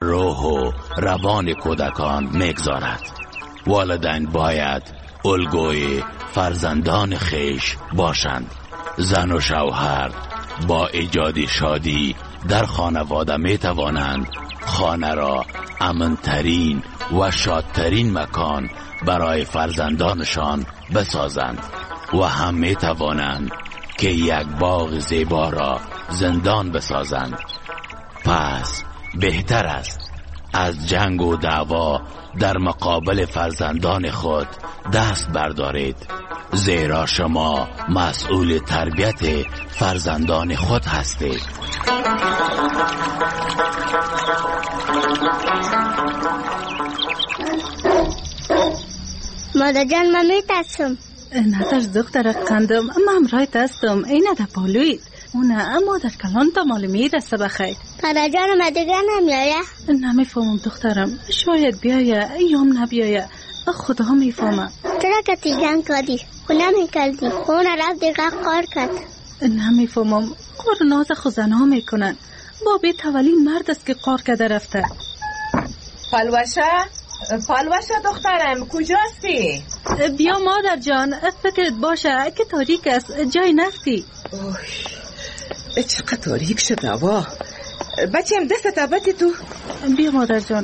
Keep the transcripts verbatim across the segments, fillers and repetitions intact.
روح و روان کودکان میگذارد. والدین باید الگوی فرزندان خیش باشند. زن و شوهر با ایجاد شادی در خانواده می توانند خانه را امن‌ترین و شادترین مکان برای فرزندانشان بسازند و هم می توانند که یک باغ زیبا را زندان بسازند. پس بهتر است از جنگ و دعوا در مقابل فرزندان خود دست بردارید، زیرا شما مسئول تربیت فرزندان خود هستید. مادر جان من میترسم. نترس دختر قندم، اما همراهت هستم. اینه در پالوید اونه اما در کلان تا مال میرسه بخیر. مادر جان ما دیگه نمیایه؟ نمیفهمم دخترم، شاید بیایه ایام نبیایه، خدا میفهمه. چرا که تیگن کردی؟ خونه میکردی اون رفت دیگه قار کرد. نمیفهمم، قار ناز خوزنها میکنن. بابی تولین مرد است که قار کرده رفته. پالوشه؟ پالوشه دخترم کجاستی؟ بیا مادر جان، فکرت باشه که تاریک است، جای نفتی. اوه چقدر تاریک شد هوا. بچیم دست تابتی تو. بیا مادر جان،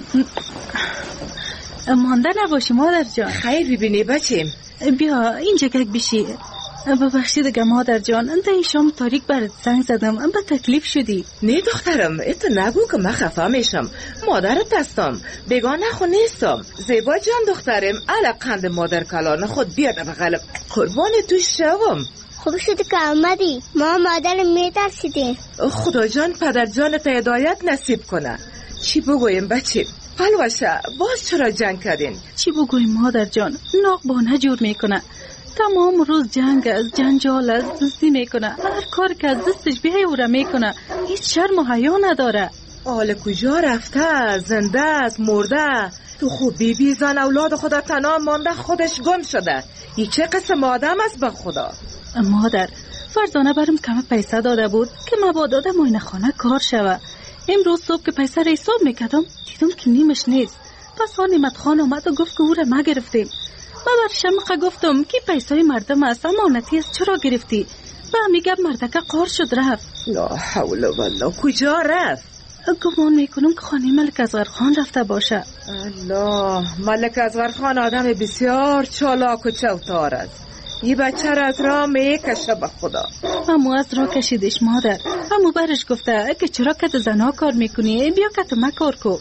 مانده نباشی مادر جان. خیر ببینی بچیم. بیا اینجا گک بشی. ببخشید دیگه مادر جان، انت این شام تاریک برات زنگ زدم، ام به تکلیف شدی. نه دخترم، اتو نگو که من خفه میشم. مادرت هستم، بیگانه خو نیستم. زیبا جان دخترم، علقند مادر کلان خود بیاد بغلم، قربان تو شوم. خوب شد که آمدی، ما مادر میترسیدیم. خدا جان پدر جانت هدایت نصیب کنه. چی بگویم بچه؟ پالوشه باز چرا جنگ کردین؟ چی بگویم مادر جان، ناقبانه جور میکنه. تمام روز جنگ از جنجال از دزدی میکنه. هر کار که از دستش بیای او را میکنه. هیچ شرم و حیا نداره. حال کجا رفته؟ زنده است مرده؟ تو خوب بی بی زن اولاد خدا تنها مانده، خودش گم شده. این چه قسم آدم است به خدا؟ مادر فرزانه برم کم پیسه داده بود که مبادا در معاینه خانه کار شوه. امروز صبح که پیسه را حساب میکردم دیدم که نیمش نیست. پس آن نعمت خان اومد و گفت که او را ما گرفتیم. من بر شمقه گفتم که پیسه مردم است، امانتی است، چرا گرفتی؟ و میگه مردکه قار شد رفت. لا حول ولا کجا رفت؟ گمان میکنم که خانه ملک اصغر خان رفته باشه. الله، ملک اصغر خان آدم بسیار چالاک و چوتار است. یه بچه را از راه میکشه به خدا. اما از راه کشیدش مادر. اما برش گفته که چرا که زنا کار میکنی، بیا که تو مکار کو.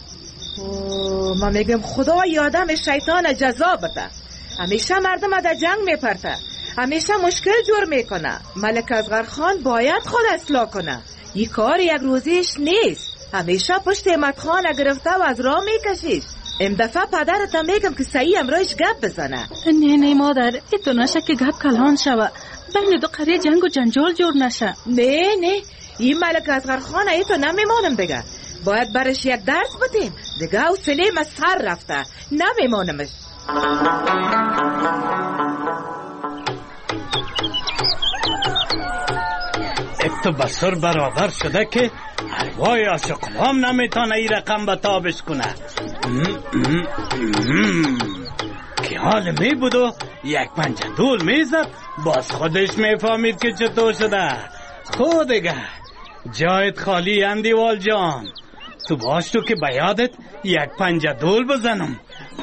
من میگم خدا یادم شیطان جزا بده. همیشه مردم در جنگ میپرته، همیشه مشکل جور میکنه. ملک اصغر خان باید خود اصلاح کنه. این کار یک روزیش نیست. همیشه پشت امت خان گرفته و از راه میکشیش. ام دفعه پدرت میگم که صحیح امرایش گپ بزنه. نه نه مادر، ایتو نشه که گپ کلان شوه، بین دو قریه جنگ و جنجال جور نشه. نه نه، این ملک اصغر خان ایتو نمیمانم دیگه. باید برش یک درس بدیم دیگه. او سلیم از سر رفته، نمیمانمش. اتو بسر برابر شده که هروای عاشقلام نمیتونه ای رقم به تابش کنه. که حال می بود و یک پنجه دول میزد، باز خودش میفهمید که چطور شده. خود دیگه جایت خالی اندیوال جان، تو باش تو که بیادت یک پنجه دول بزنم.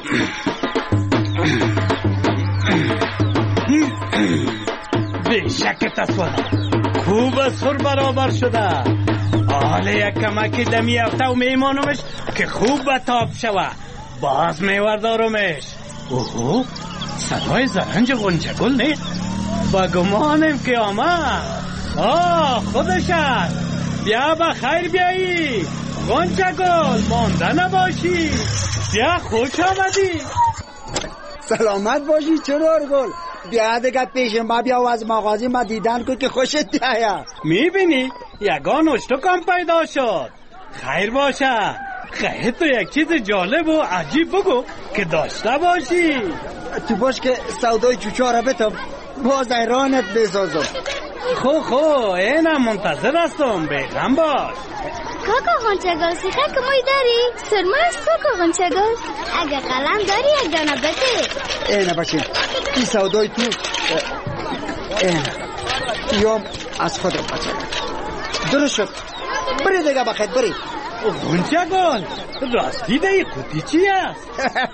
بیشک تصویر خوب سر برابر شده. حالا یک کمکی دمی افته و میمانمش که خوب به تاب شوه. باز میوردارمش. اوهو، صدای زرنج غنچه گل نیست؟ با گمانم که آمد. آه خودش است. بیا بخیر بیایی غنچه گل، مانده نباشی. بیا خوش آمدی. سلامت باشی چرار گل. بیا دیگه پیش ما بیا و از مغازه ما دیدن کن که خوشت بیاید. میبینی یگان اشتکم پیدا شد. خیر باشه. خیر تو یک چیز جالب و عجیب بگو که داشته باشی. تو باش که سودای چوچا را بتم باز ایرانت بسازم. خو خو اینم منتظر هستم، بیغم باش. که کاکا غنچگل سیخه که موی داری؟ سرما است کاکا غنچگل. اگه قلم داری یک دانه بده. اینه بچین این سودای تو اینه یام از خودم بچین درست شد بری دیگه بخیر بری. غنچگل راستی دی خودی چی است؟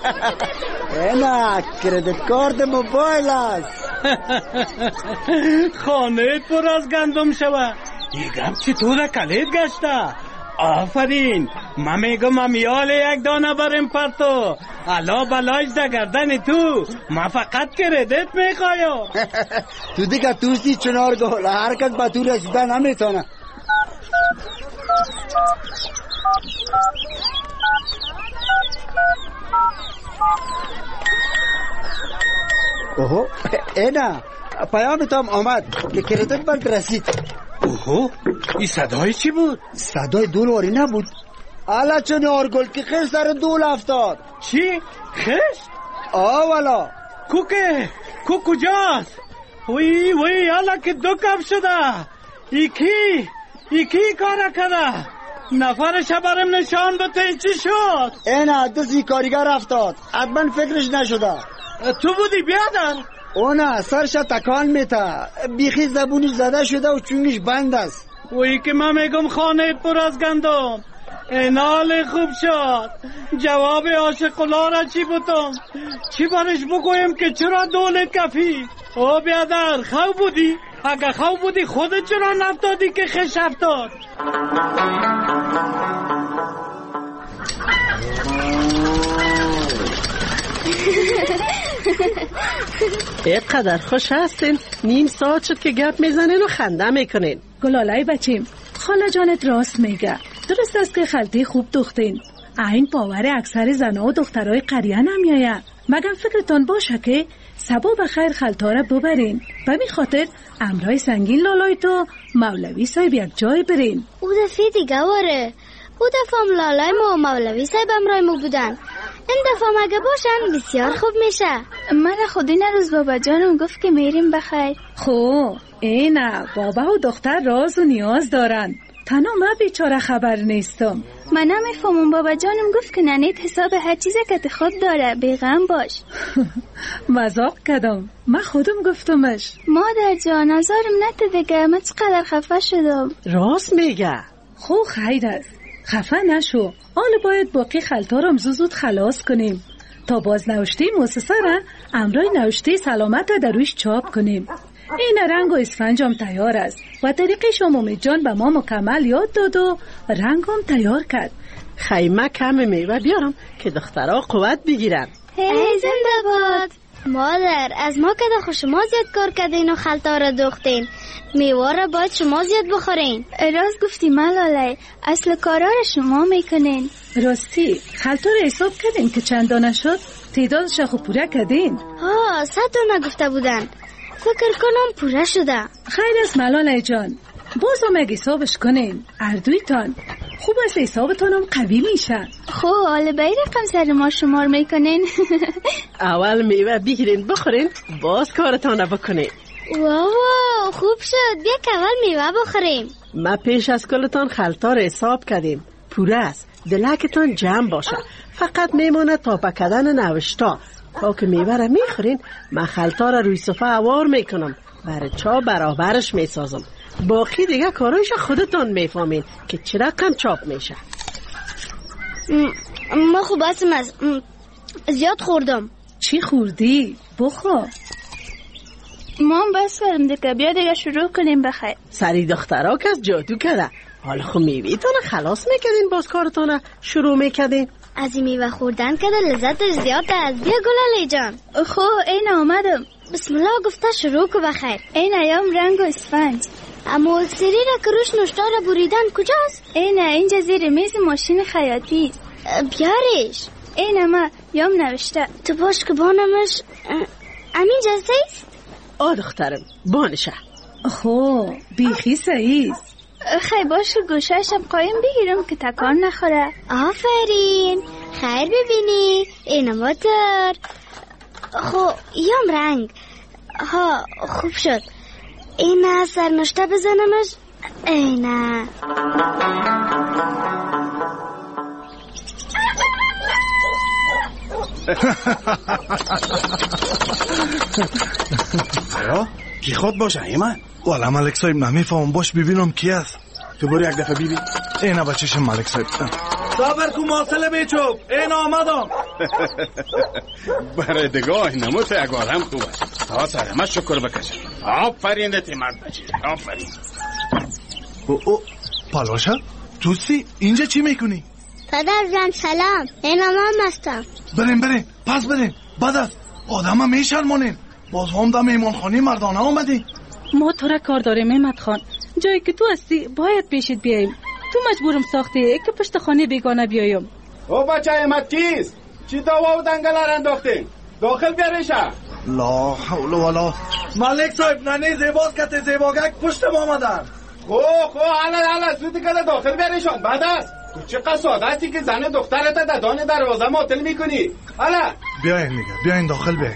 اینه کردیت کارت موبایل است. خانه پر از گندم شوه یکم چطور کلید گشته؟ آفرین من میگم امیال یک دانه بریم پرتو الا بلایش در گردن تو من فقط کردیت میخوایم. تو دیگه توستی چنار گل هر کس با تو رسیده نمیتونه. اوهو اینا پیامتام آمد که کردیت بند رسید. اوهو این صدای چی بود؟ صدای دولاری نبود. الا چه نارگل که خیلی سر دول افتاد. چی؟ خش؟ آه والا کو که؟ کو کجاست؟ وی وی الا که دو کم شده. ایکی ایکی کارا کده نفرش برم نشان بده چی شد؟ اینا دستی کاریگر افتاد حتما فکرش نشده. تو بودی بیادر؟ اونا سرش تکان میته بیخی زبونش زده شده و چونگش بند است. وی که من میگم خانه پر از گندم اینال خوب شد. جواب عاشقولا را چی بودم؟ چی برش بگویم که چرا دول کفی؟ او بیادر خو بودی؟ اگه خو بودی خودت چرا نفتادی که خش افتاد؟ اینقدر خوش هستین نیم ساعت شد که گپ میزنین و خنده میکنین. گلالای بچیم خاله جانت راست میگه. درست است که خلطی خوب دوختین. این باور اکثر زنها و دخترای قریه نمیایه. مگم فکرتان باشه که سبا بخیر خلطا را ببرین به می خاطر امرای سنگین لالای تو مولوی صاحب یک جای برین. او دفعه دیگه واره او دفعه لالای ما و مولوی صاحب امرای ما بودن. این دفعه مگه باشن بسیار خوب میشه. من خودی نروز بابا جانم گفت که میریم بخیر. خو اینه بابا و دختر راز و نیاز دارن. تنها من بیچاره خبر نیستم. من نمیفهمم بابا جانم گفت که ننیت حساب هر چیزی که خود داره بیغم باش. مذاق کردم من خودم گفتمش. مادر جان نظرم نته دیگه من چقدر خفه شدم. راست میگه. خو خیر است خفه نشو. حالا باید باقی خلطا رو زود خلاص کنیم تا باز نوشته مؤسسه را امرای نوشته سلامت در رویش چاپ کنیم. این رنگ و اسفنج هم تیار است و طریقش هم امید جان به ما مکمل یاد داد و رنگ هم تیار کرد. خیمه کم میوه بیارم که دخترها قوت بگیرن. ای زنده باد. مادر از ما که دخو شما زیاد کار کردین و خلطا را دوختین میوه را باید شما زیاد بخورین. راست گفتی ملاله اصل کارا را شما میکنین. راستی خلطا را حساب کردین که چند دانه شد؟ تعدادش خو پوره کردین؟ ها صد دانه گفته بودن فکر کنم پوره شده. خیر است ملاله جان باز هم اگه حسابش کنین اردویتان خوب است حسابتان هم قوی میشه. خو حالا بای رقم سر ما شمار میکنین. اول میوه بگیرین بخورین باز کارتان بکنین. واو خوب شد بیا که اول میوه بخوریم. ما پیش از کلتان خلطا را حساب کردیم پوره است. دلکتان جمع باشه فقط میمونه تا پکدن نوشتا. تا که میوه را میخورین من خلطا را روی صفحه اوار میکنم برای چا برابرش میسازم. باقی دیگه کارایش خودتان میفهمین که چه رقم چاپ میشه. ما خوب هستم از زیاد خوردم. چی خوردی؟ بخور. ما هم بس فرم دیگه بیا دیگه شروع کنیم بخیر. سری دخترها که از جادو کرده. حالا خب میویتان خلاص میکردین باز کارتان شروع میکردین. از این میوه خوردن که لذتش زیاده از بیا گلاله جان. خو این آمدم. بسم الله گفته شروع که بخیر. این ایام رنگ و اسفنج. اما سری را که روش نوشته را بریدن کجاست؟ این اینجا زیر میز ماشین خیاطی است. بیارش. این ما یام نوشته. تو باش که بانمش امین جزده است؟ آه دخترم بانشه. خو بیخی صحیح است. خیلی باشه گوشهشم قایم بگیرم که تکان نخوره. آفرین خیر ببینی این موتر. خو یام رنگ ها خوب شد. این سرنوشته بزنمش. اینه یا کی خود باشه ایمان؟ والا ملک صاحب نمیفهم، باش ببینم کی است. تو برو یک دفعه ببین. اینا بچه‌شم ملک صاحب. صبر کو مواصله بیچوب، این آمدم. برای دگاه نموت یک آدم خوبه. تا سر ما شکر بکشم. آفرین دتی مرد بچه، آفرین. او او پالاشا توسی اینجا چی میکنی؟ پدر جان سلام، این امام هستم. بریم بریم پس بریم. بعد از آدم هم میشرمونین. باز هم در میمانخانه مردانه آمدی. ما تو را کار داریم احمد خان. جایی که تو هستی باید پیشت بیاییم. تو مجبورم ساختی که پشت خانه بیگانه بیایم. او بچه احمد کیست؟ چی داوا و دنگلر انداختین؟ داخل بیاریشه. لا حول ولا. ملک صاحب ننه زیباز کت زیباگک پشت ما آمدن. خو خو حالا حالا زودی که داخل بیاریشون. بعد است تو چقدر ساده هستی که زن دخترت در دان دروازه معطل میکنی. حالا بیاین دیگه، بیاین داخل بیاین.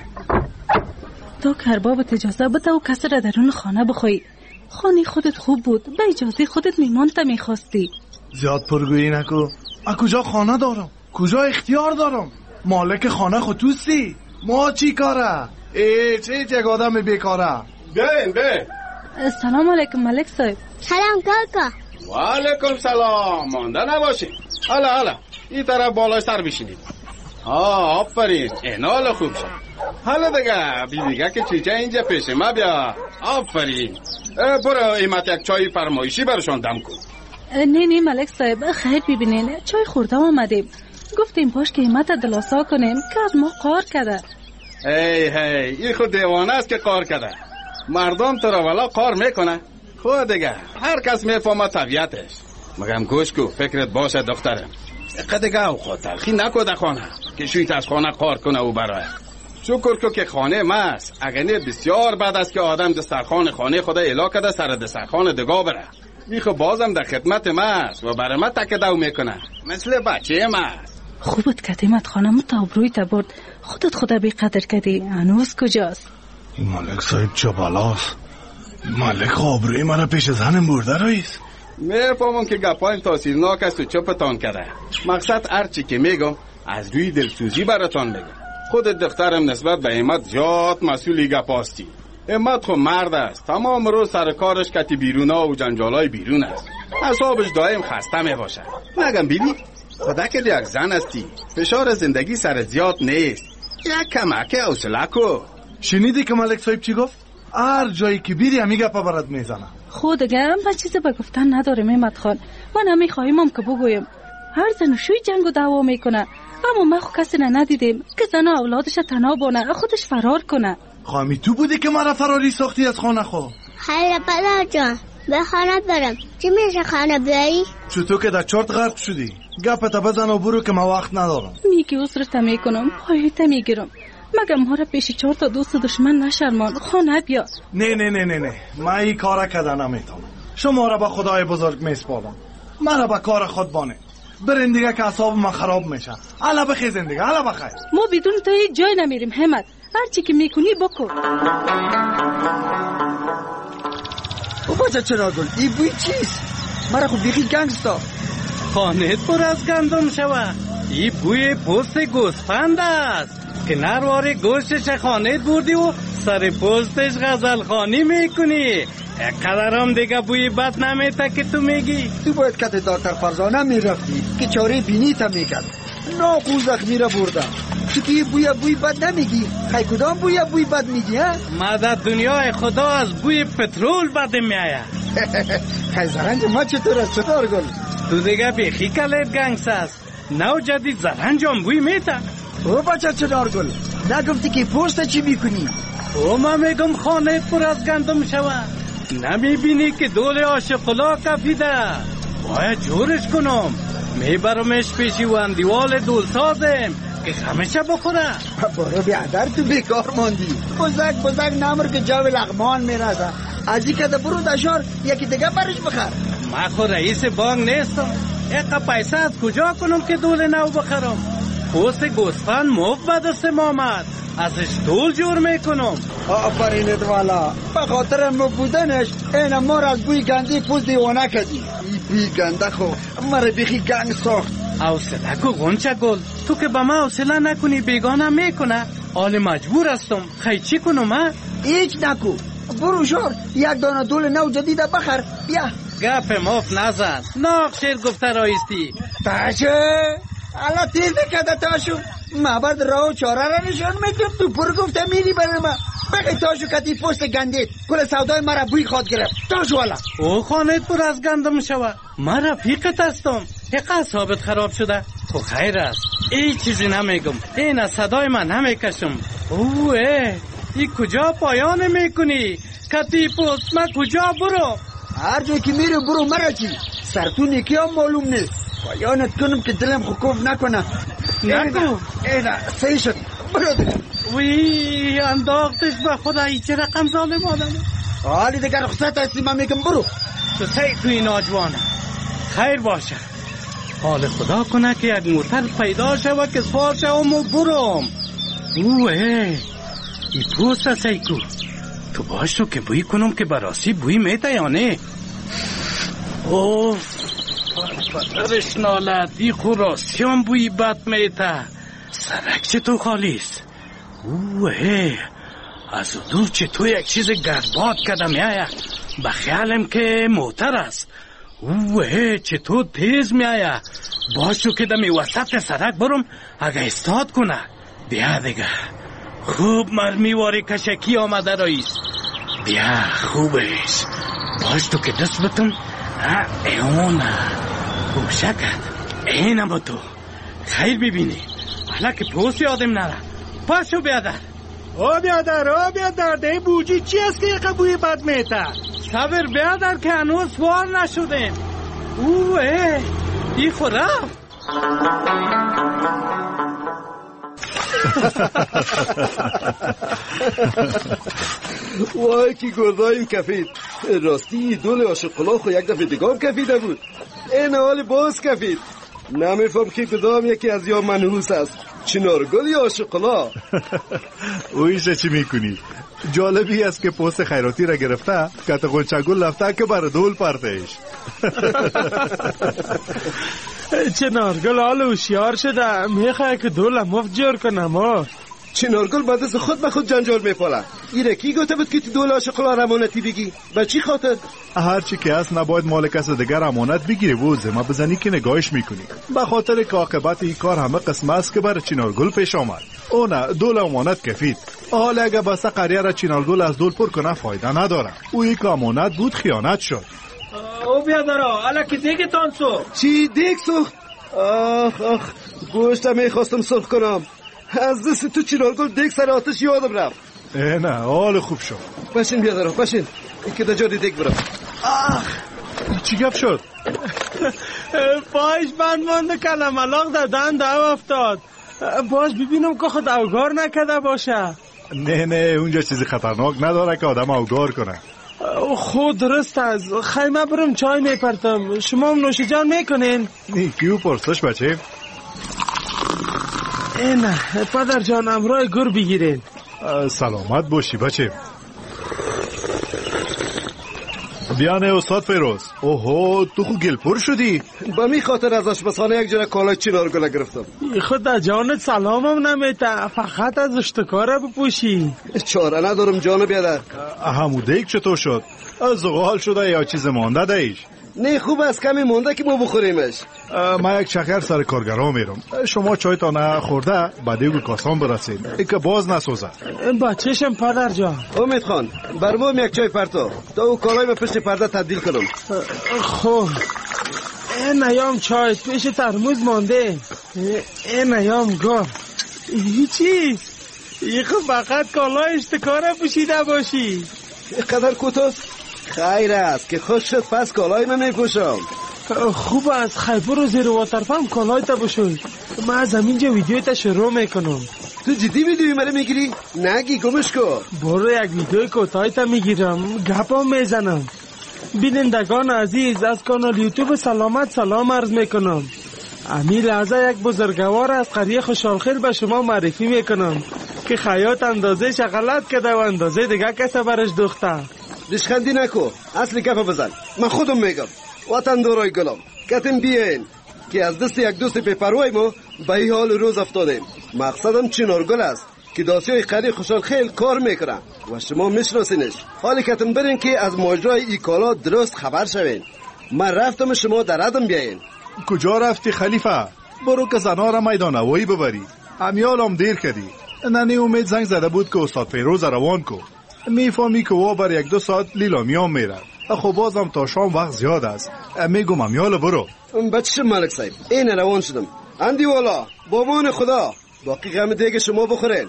تو کربابت اجازه بده و کسی را درون خانه بخوایی. خانه خودت خوب بود، به اجازه خودت میمانت میخواستی. زیاد پرگویی نکو. من کجا خانه دارم؟ کجا اختیار دارم؟ مالک خانه خود توستی. ما چی کاره؟ ای چه یک آدم بیکاره. بیاین بیاین. سلام علیکم ملک صاحب. سلام کاکا. و علیکم سلام. مانده نباشین. حالا حالا این طرف بالای سر بشینید. آه آفرین، این حال خوب شد. حالا دیگه بیبیگه که چیچه اینجا پیش ما بیا. آفرین. برو ایمت یک چای فرمایشی برشان دم کن. نه نه ملک صاحب خیر ببینین، چای خورده آمدیم. گفتیم باش که ایمت دلاسا کنیم که از ما قار کده. هی هی این خود دیوانه است که قار کده. مردم تو را ولا قار میکنه. خود دیگه هر کس میفهمه طبیعتش. مگم گوش کو فکرت باشه دخترم. قدگه او خود تلخی نکو در خانه که شویت از خانه قار کنه او برای. شکر کو که خانه ماست. اگه نه بسیار بد است که آدم دسترخوان خانه خدا الا کده سر دسترخوان دگاه بره. میخو بازم در خدمت ماست و برای ما تکدو میکنه مثل بچه ماست. خوبت کدیمت خانم تا ابروی تبرد. خودت خدا بی قدر کدی. هنوز کجاست؟ این ملک صاحب چه بلاست. ملک آبروی من پیش زنم برده رئیس. میفهمم که گپایم تاثیرناک است و چپتان کرده. مقصد هرچی که میگم از روی دلسوزی براتان میگم. خود دخترم نسبت به ایمت جات مسئولی گپاستی. ایمت خو مرد است. تمام روز سر کارش کتی بیرونا و جنجالای بیرون است. اعصابش دائم خسته میباشه. مگم بیبی خدا که یک زن هستی. فشار زندگی سر زیاد نیست. یک کمک حوصله کو. شنیدی که ملک صاحب چی گفت؟ هر جایی که بیری همی گپا برات میزنه. خود دیگه من چیزی به گفتن ندارم احمد خان. من نمیخوایم که بگویم. هر زن شوی جنگ و دعوا میکنه. اما ما خو کسی ندیدیم که زن اولادش تنها بانه خودش فرار کنه. خوامی تو بودی که مرا فراری ساختی از خانه خو؟ خیلی پدر جان به خانه برم. چی میشه خانه بیایی؟ چطور که در چرت غرق شدی؟ گپتا بزن و برو که ما وقت ندارم. میگی عذرت میکنم، پایت میگیرم. مگه ما را پیش چهار تا دوست دشمن نشرمان. خانه بیا. نه نه نه نه نه من این کارا کردن نمیتونم. شما را با خدای بزرگ میسپارم. من را با کار خود بانه. برین دیگه که اعصاب من خراب میشه. الا بخیزین دیگه، الا بخیر. ما بدون تو هیچ جای نمیریم همت. هر چی که میکنی بکن. او بچه چراغگل این بوی چیست؟ مرا خود بیخی گنگستا. خانه پر از گندم شوه. این بوی پوست گوسفند است که نروار گوشتش خانه بردی و سر پوستش غزل خانی میکنی. اقدر هم دیگه بوی بد نمیتا که تو میگی. تو باید کت دکتر فرزانه میرفتی که چاره بینی تا میکرد. ناقو زخمی را بردم. تو که بوی بوی بد نمیگی. خیلی کدام بوی بوی بد میگی ها؟ ما در دنیای خدا از بوی پترول بد میایه. خیلی زرنج ما چطور است چطور گل؟ تو دیگه بیخی کلت گنگس است. نو جدید زرنج هم بوی میتا. او بچه چطور گل؟ نگفتی که پوست چی میکنی؟ او ما میگم خانه پر از گندم شوه. نمیبینی که دول عاشقلا کفیده. باید جورش کنم. میبرمش پیشی و اندیوال دول سازم که همیشه بخوره. برو بیادر تو بیکار ماندی. بزرگ بزرگ نمر که جو لغمان میرسه. از این که برو دشار یکی دیگه برش بخر. ما خو رئیس بانک نیستم. اقا پیسه از کجا کنم که دول نو بخرم؟ پوست گوسفند مفت به دست آمد. ازش دول جور میکنم. آفرینت والا به خاطر مو بودنش این مار از بوی گندی پوست دیوانه کردی. ای بوی گنده خو مرا بیخی گنگ ساخت. حوصله کو غنچه گل، تو که به من حوصله نکنی بیگانه میکنه. حال مجبور هستم. خیلی چی کنم من؟ هیچ نکو، برو شور یک دانه دول نو جدید بخر. بیا گپ ماف نزن، ناق شیر گفته رایستی. تاشه حالا تیز کده تاشو، معبد راو چاره را نشان میتون. تو پر گفته میری برای من بقی تاشو کتی پست گندید کل سودای مرا بوی خواد گرفت. تاشو والا او خانه پر از گندم شوه. من رفیقت هستم. حقا ثابت خراب شده. تو خیر است، ای چیزی نمیگم. این از صدای من نمیکشم. اوه ای کجا پایان میکنی؟ کتی پست من کجا برو؟ هر جایی که میره برو. مرا چی سرتون یکی هم معلوم نیست. پایانت کنم که دلم خوکوف نکنه. نکو اینا صحیح شد. برو دیگه. وی انداختش به خدا. ای چه رقم ظالم آدمه. حالی دیگر رخصت هستی من میگم برو. تو سی توی ناجوانه. خیر باشه. حال خدا کنه که یک موتر پیدا شوه که سوار شوم و برم. اوه ای پوست سیکو. تو باش تو که بوی کنم که براسی بوی میته یا نه. اوف پدرش نالد. ای خوراسی هم بوی بد میته. سرک چه تو خالیست؟ اوه از دور چه تو یک چیز گرباد کدم میایه. بخیالم که موتر است. اوه چه تو تیز میایه. باش تو که دمی وسط سرک برم اگه استاد کنه. بیا دیگه خوب مرمیواری کشکی آمده رایست. بیا خوبش. باش تو که دست بتم ایونه خوشکت اینم با تو خیر ببینی. حالا که پوستی آدم نره. پاشو بیادر. او بیادر او بیادر ده بوجی چی است که یک بوی بد میته؟ صبر بیادر که هنوز سوار نشدیم. اوه ای خورم. وای کی گردایم کفید. راستی دول عاشق‌الله خو یک دفعه دیگه کفیده بود. این حال باز کفید. نمیفهم که کدام یکی از یا منحوس است، چنارگل یا عاشق‌الله. اویشه چی میکنی؟ جالبی است که پست خیراتی را گرفته که تا غنچه‌گل رفته که بر دول پرتش. چنارگل حال هوشیار شده میخواه که دول مفت جور کنم. ها چنارگل بعد از خود به خود جنجال میپاله. ایره کی گفته بود که تو دول عاشق‌الله را امانتی بگی؟ به چی خاطر؟ هر چی که هست نباید مال کس دیگر امانت بگیری و زما بزنی که نگاهش میکنی. به خاطر که عاقبت این کار همه قسم است که بر چنارگل پیش آمد. او نه دول امانت کفید. حالا اگه بسته قریه را چنارگل از دول پر کنه فایده نداره. او یک امانت بود خیانت شد. او بیادرها حالا که دیگه تان سوخت. چی دیگ سوخت؟ آخ آخ گوشتم میخواستم سرخ کنم. از دست تو چنارگل دیگ سر آتش یادم رفت. نه حال خوب شد. بشین بیادرها بشین که در جاری دیگ برم. آخ چی گپ شد؟ پایش بند مانده کلم علاق در دند او افتاد. باز ببینم که خود اوگار نکده باشه. نه نه اونجا چیزی خطرناک نداره که آدم اوگار کنه. خود درست از خیمه برم چای میپرتم. شما هم نوش جان میکنین؟ نیکیو پرسش بچه. اینه پدر جان امرای گر بگیرین. سلامت باشی بچه. بیانه استاد فیروز. اوهو تو خو گل پر شدی. با می خاطر از آشپزخانه یک جوره کالای چنارگل گرفتم. خود در جانت سلامم نمیته، فقط از اشتکاره بپوشی. چاره ندارم جان بیادر. همو دیگ چطور شد؟ زغال شده یا چیز مانده دیش؟ نه خوب است کمی مونده که ما بخوریمش. ما یک چکر سر کارگرها میرم. شما چای تا نخورده بعد دیگه کاسان برسید ای که باز نسوزه. با چشم پدر جان. امید خان بر ما یک چای پرتو تا او کالای به پشت پرده تبدیل کنم. خب این ایام چای پیش ترموز مانده. این ایام گاه هیچی. ای خب فقط کالای اشتکاره پوشیده باشی. قدر کوتاه خیر است که خوش شد پس کالای من میپوشم. خوب است خیبر رو زیر واترپمپ کالای تا بشوی. من از همینجا ویدیوی تا شروع میکنم. تو جدی ویدیوی منو میگیری؟ نگی گمش کن. برو یک ویدیوی کوتاهی تا میگیرم گپام میزنم. بینندگان عزیز از کانال یوتیوب سلامت سلام عرض میکنم. امی لحظه یک بزرگوار از قریه خوشحالخیر به شما معرفی میکنم که خیاط اندازه شغلت کده و اندازه دیگه کسا برش دوخته. دشخندی نکو اصلی گپ بزن. من خودم میگم وطن دارای گلم کتن بیاین که از دست یک دوست پیپروای ما به این حال روز افتادیم. مقصدم چنارگل است که داسیای قری خوشحال خیل کار میکنن و شما میشناسینش. حالی کتن برین که از ماجرای ای کالا درست خبر شوین. من رفتم شما در عدم بیاین. کجا رفتی خلیفه؟ برو که زنها را میدان هوایی ببری. امیال هم دیر کردی. ننی امید زنگ زده بود که استاد فیروز روان کو. میفهمی که او بر یک دو ساعت لیلامی هم میره. خب بازم تا شام وقت زیاد است. میگم امیال برو. بچه ملک صاحب این روان شدم. اندی والا با مان خدا باقی غم دیگه شما بخورین.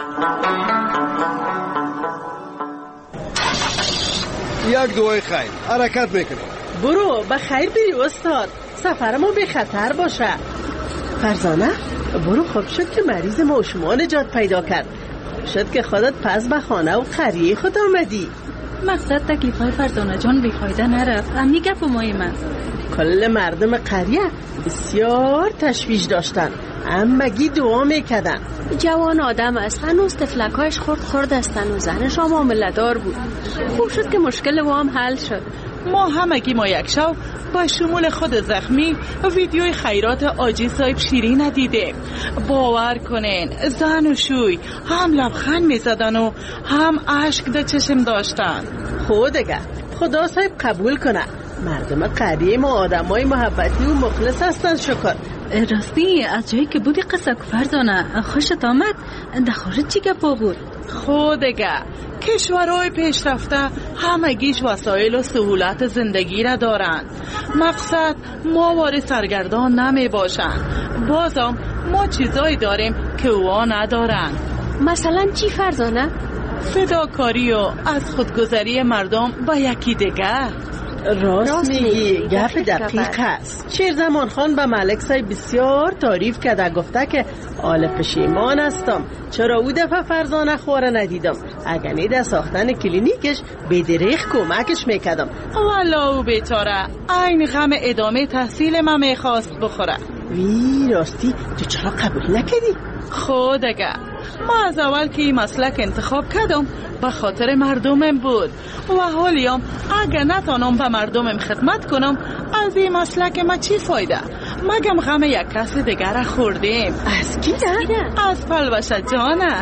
یک دوای خیر حرکت میکنیم. برو به خیر بری استاد. سفر ما به خطر باشه. فرزانه برو. خوب شد که مریض ما شما نجات پیدا کرد. خوب شد که خودت پس به خانه و قریه خود آمدی. مقصد تکلیف های فرزانه جان بیفایده نرفت. امی گپ و مای من کل مردم قریه بسیار تشویش داشتن، همگی دعا میکدن. جوان آدم است، هنوز تفلکایش خورد خورد استن و زنش هم عامله‌دار بود. خوب شد که مشکل و هم حل شد. ما همگی ما یک شو با شمول خود زخمی ویدیوی خیرات آجی صاحب شیرین ندیدیم. باور کنین زن و شوی هم لبخند میزدن و هم عشق در چشم داشتن. خودگه خدا صاحب قبول کنه. مردم قریه ما آدمای محبتی و مخلص هستن. شکر. راستی از جایی که بودی قصه فرزانه خوشت آمد؟ در خارج چی گپا بود؟ خودگه کشورهای پیشرفته همگیش وسایل و سهولت زندگی را دارند. مقصد ما واری سرگردان نمی باشند. بازم ما چیزایی داریم که اوها ندارند. مثلا چی فرزانه؟ فداکاری و از خودگذری مردم با یکی دیگر. راست میگی، گپ دقیق است. شیرزمان خان به ملک صاحب بسیار تعریف کرده، گفته که آل پشیمان هستم چرا او دفعه فرزانه خوره ندیدم. اگر نیده ساختن کلینیکش به دریغ کمکش میکردم. والا او بیچاره این غم ادامه تحصیل من میخواست بخوره. وی راستی تو چرا قبول نکردی؟ خودگه ما از اول که این مسلک انتخاب کردم به خاطر مردمم بود و حالیم اگر نتانم به مردمم خدمت کنم از این مسلک ما چی فایده؟ مگم غم یک کس دیگر خوردیم. از کی ده؟ از پلوشه جانه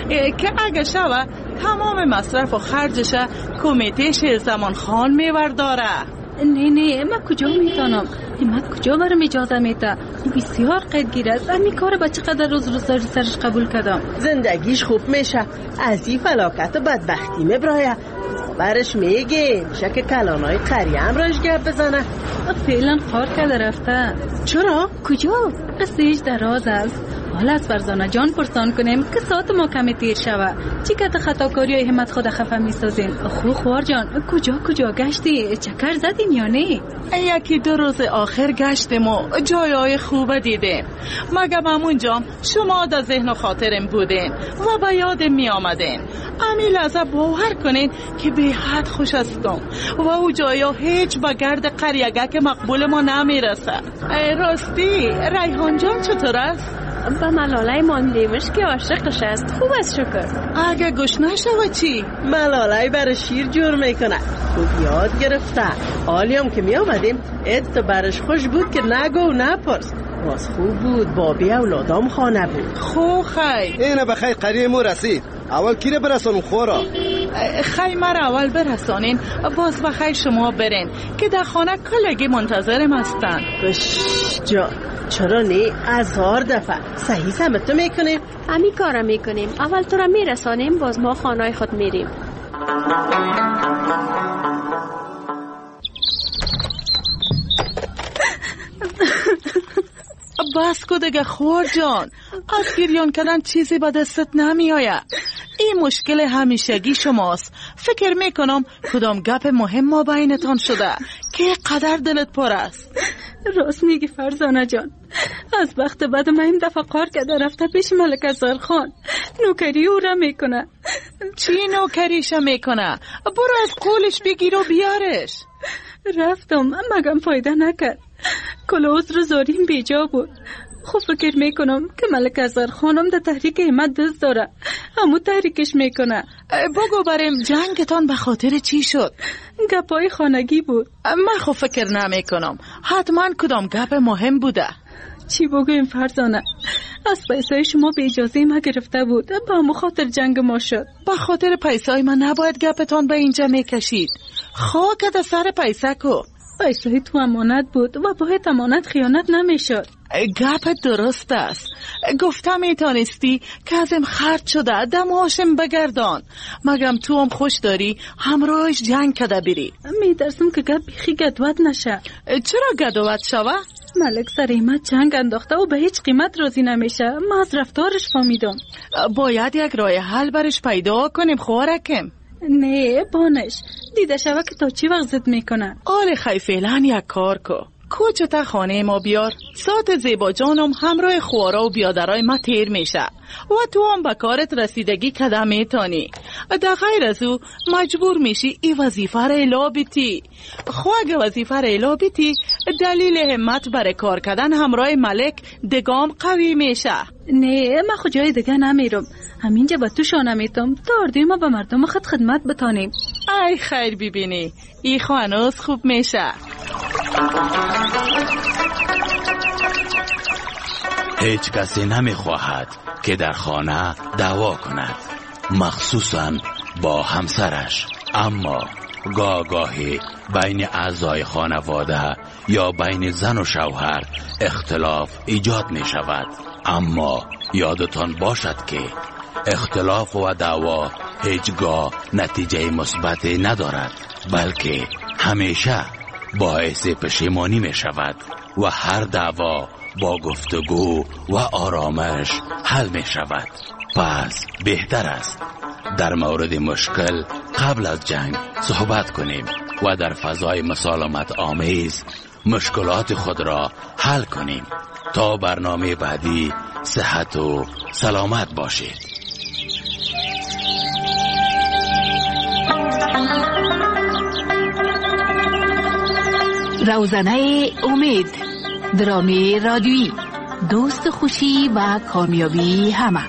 که اگر شوه تمام مصرف و خرجش کمیته شیرزمان خان میورداره. نه نه من کجا میتونم؟ همت کجا برم اجازه میده؟ بسیار قدگیر است. امی کار با چقدر روز روزاری سرش قبول کردم. زندگیش خوب میشه. از این فلاکت و بدبختی مبرایه برش میگه میشه که کلانای قریه هم راش گپ بزنه. فعلا کار کرده رفته. چرا؟ کجا؟ قصهش دراز است. حالا از فرزانه جان پرسان کنیم که ساعت ما کمی تیر شوه. چی که خطاکاری های همت خود خفه میسازین؟ خو خوار جان کجا کجا گشتی؟ چکر زدین یا نه؟ یکی دو روز آخر گشتیم و جایای خوب دیدیم. مگم همونجا شما در ذهن و خاطرم بودین و به یادم می آمدین. امی لحظه باور کنین که به حد خوش هستم و او جایا هیچ با گرد قریگه که مقبول ما نمی رسه. راستی ریحان جان چطور است؟ به ملاله ماندیمش که عاشقش است. خوب است شکر. اگه گوش نشوه چی؟ ملاله برای شیر جور میکنه. خوب یاد گرفته. حالیم که می آمدیم ات برش خوش بود که نگو نپرس. باز خوب بود. بابی اولادام خانه بود. خو خی اینه بخیر قریه مو رسید. اول کی رو برسانم خورا؟ خی مرا اول برسانین باز بخیر شما برین که در خانه کلگی منتظرم هستن. بش جان چرا نه؟ هزار دفعه صحیح سمتو میکنیم. همی کارم میکنیم. اول تو را میرسانیم باز ما خانه خود میریم. بس کو دیگه خور جان. از گریان کردن چیزی به دستت نمی آید. این مشکل همیشگی شماست. فکر میکنم کدام گپ مهم ما بینتان شده که قدر دلت پر است. راست میگی فرزانه جان. از وقت بعد من این دفعه کار کرده رفته پیش ملک ازغر خان. نوکری او را میکنه. چی نوکریش میکنه؟ برو از قولش بگیر و بیارش. رفتم مگم فایده نکرد. کل عذر زاریم بیجا بود. خب فکر میکنم که ملک ازر خانم در تحریک همت دست داره، همو تحریکش میکنه. بگو بریم جنگتان به خاطر چی شد؟ گپای خانگی بود. من خب فکر نمی کنم، حتما کدام گپ مهم بوده. چی بگویم فرزانه، از پیسای شما به اجازه ما گرفته بود، به همو خاطر جنگ ما شد. به خاطر پیسای من نباید گپتان به اینجا میکشید. خاک سر پیسه کو. پیسای تو امانت بود و باید امانت خیانت نمیشد. گپ درست است. گفتم میتانستی که ازم خرد شده دم هاشم بگردان. مگم تو هم خوش داری همراهش جنگ کده بری. میترسم که گپ بیخی گدوت نشه. چرا گدوت شوه؟ ملک سریمت جنگ انداخته و به هیچ قیمت راضی نمیشه. من از رفتارش فهمیدم. باید یک راه حل برش پیدا کنیم خوارکم. نه بانش دیده شوه که تا چی وقت زد میکنه. آله خی فعلا یک کار کو کوچه تا خانه ما بیار. ساعت زیبا جانم همراه خوارا و بیادرای ما تیر میشه و تو هم به کارت رسیدگی کده میتانی. در غیر از او مجبور میشی ای وظیفه را الا بیتی. خواهد وظیفه را الا بیتی دلیل همت برای کار کردن همراه ملک دگام قوی میشه. نه من خود جای دیگه نمیرم، همینجا با تو شانه میتم تا اردوی ما به مردم خود خدمت بتانیم. ای خیر ببینی ای خوانوز خوب میشه. هیچ کسی نمیخواهد که در خانه دعوا کند، مخصوصا با همسرش. اما گاه گاهی بین اعضای خانواده یا بین زن و شوهر اختلاف ایجاد می شود. اما یادتان باشد که اختلاف و دعوا هیچگاه نتیجه مثبتی ندارد، بلکه همیشه باعث پشیمانی می شود و هر دعوا با گفتگو و آرامش حل می شود. پس بهتر است در مورد مشکل قبل از جنگ صحبت کنیم و در فضای مسالمت آمیز مشکلات خود را حل کنیم. تا برنامه بعدی صحت و سلامت باشید. روزنه امید، درامی رادیویی، دوست خوشی و کامیابی همه.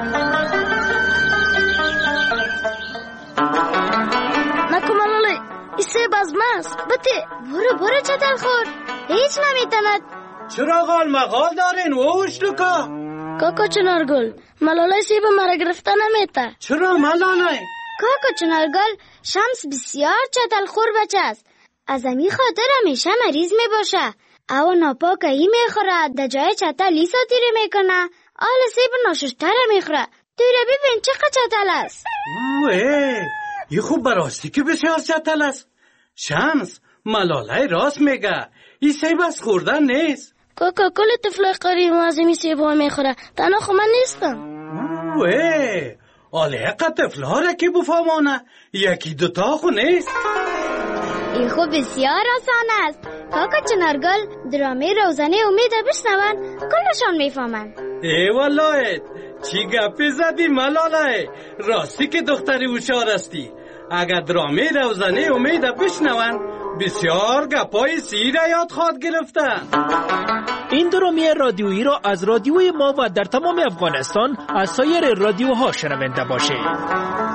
نکمالالی ایسه بازماست بطه برو برو چطل خور هیچ نمیتند. چرا غال مغال دارین ووش دکا؟ کاکا چنارگل ملالای سیب مرا گرفته نمیته. چرا ملالای؟ کاکا چنارگل شمس بسیار چطل خور بچه است، از امی خاطر همیشه مریض می باشه. او ناپاکه ای می خوره، در جای چطل لیسا تیره می کنه، آل سیب ناششتره می خوره. توی ببین چقدر چطل است. اوه ای خوب براستی که بسیار چطل است. شمس ملالای راست میگه، این سیب از خوردن نیست. کاکا کل طفل قریب از امی سیب ها می خوره، تنها خو من نیستم. اوه آله اقا طفل ها را که بفهمانه، یکی دوتا خو نیست. این خوب بسیار آسان است. کاکا چنارگل درامه روزنه امید بشنون کلشان میفهمن. ای والله چی گپی زدی ملاله، راستی که دختری هوشیار استی. اگر درامه روزنه امید بشنون بسیار گپای سیر یاد خواد گرفتن. این درامه رادیویی را از رادیوی ما و در تمام افغانستان از سایر رادیوها شنونده باشید.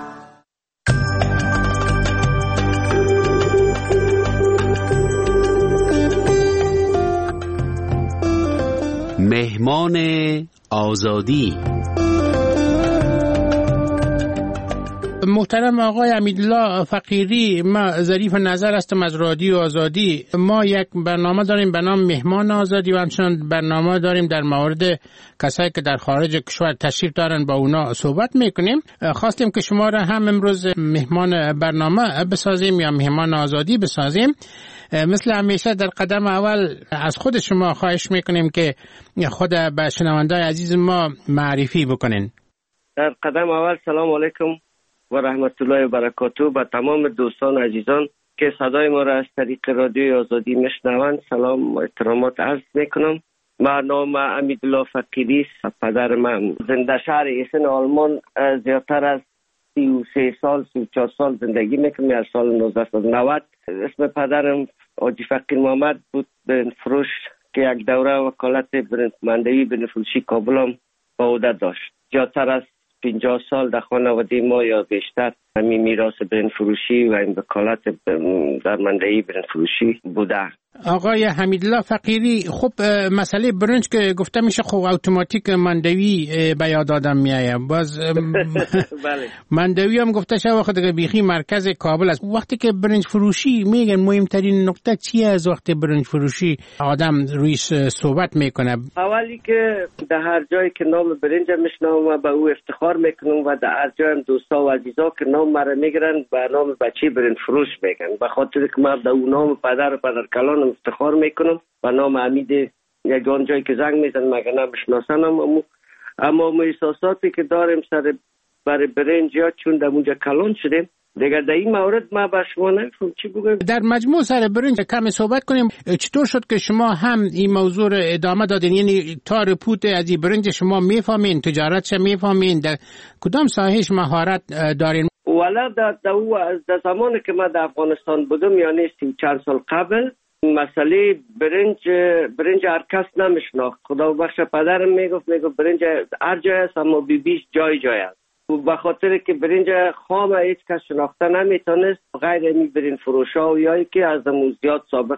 مهمان آزادی. محترم آقای امیدالله فقیری، ما ظریف نظر هستم از رادیو آزادی. ما یک برنامه داریم به نام مهمان آزادی و همچنان برنامه داریم در مورد کسایی که در خارج کشور تشریف دارن با اونا صحبت میکنیم. خواستیم که شما را هم امروز مهمان برنامه بسازیم یا مهمان آزادی بسازیم. مثل همیشه در قدم اول از خود شما خواهش میکنیم که خود به شنونده‌های عزیز ما معرفی بکنین. در قدم اول سلام علیکم و رحمت الله و برکاته به تمام دوستان عزیزان که صدای ما را از طریق رادیوی آزادی میشنوند سلام و احترامات عرض میکنم. من نام امیدالله فقیری است. پدر من زنده شهر ایسن آلمان زیادتر از سی و سه سال سی و چهار سال زندگی میکنم. از سال نوزده صد و نود اسم پدرم حاجی فقیر محمد بود. به فروش که یک دوره وکالت مندوی برنج فروشی کابل هم به عهده داشت. زیادتر از پنجاه سال در خانواده ما یا بیشتر همین میراث برنج فروشی و این وکالت در مندوی برنج فروشی بوده. آقای حمیدالله فقیری، خب مسئله برنج که گفته میشه خب اتوماتیک مندوی به یاد آدم میایه. باز بله. مندوی هم گفته شده وقت دیگه بیخی مرکز کابل است. وقتی که برنج فروشی میگن مهمترین نکته چیه از وقت برنج فروشی آدم روی صحبت میکنه؟ اولی که در هر جایی که نام برنج میشنوم و به او افتخار میکنم و در هر جای هم دوستا و عزیزا که نام مرا میگیرن به نام بچه برنج فروش میگن، به خاطر که من به اون نام پدر و پدر کلان افتخار میکنم و نام حمید یگان جایی که زنگ میزن مگه نمیشناسن. اما اما احساساتی که داریم سر برای برنج یا چون در اونجا کلان شدیم دیگه در این مورد ما به شما نگفتم چی بگم. در مجموع سر برنج کم صحبت کنیم. چطور شد که شما هم این موضوع رو ادامه دادین؟ یعنی تا رپوت از این برنج شما میفهمین، تجارتش میفهمین، در کدام ساحهش مهارت دارین؟ والا در در زمانی که من در افغانستان بودم یعنی سی چند سال قبل مسئله برنج برنج هر کس نمیشناخت. خدا بخش پدرم میگفت میگفت برنج هر جای است اما بی بیش جای جای است. به خاطر که برنج خام هیچ کس شناخته نمیتونست غیر این برنج فروشا و یایی که از دمو زیاد سابق.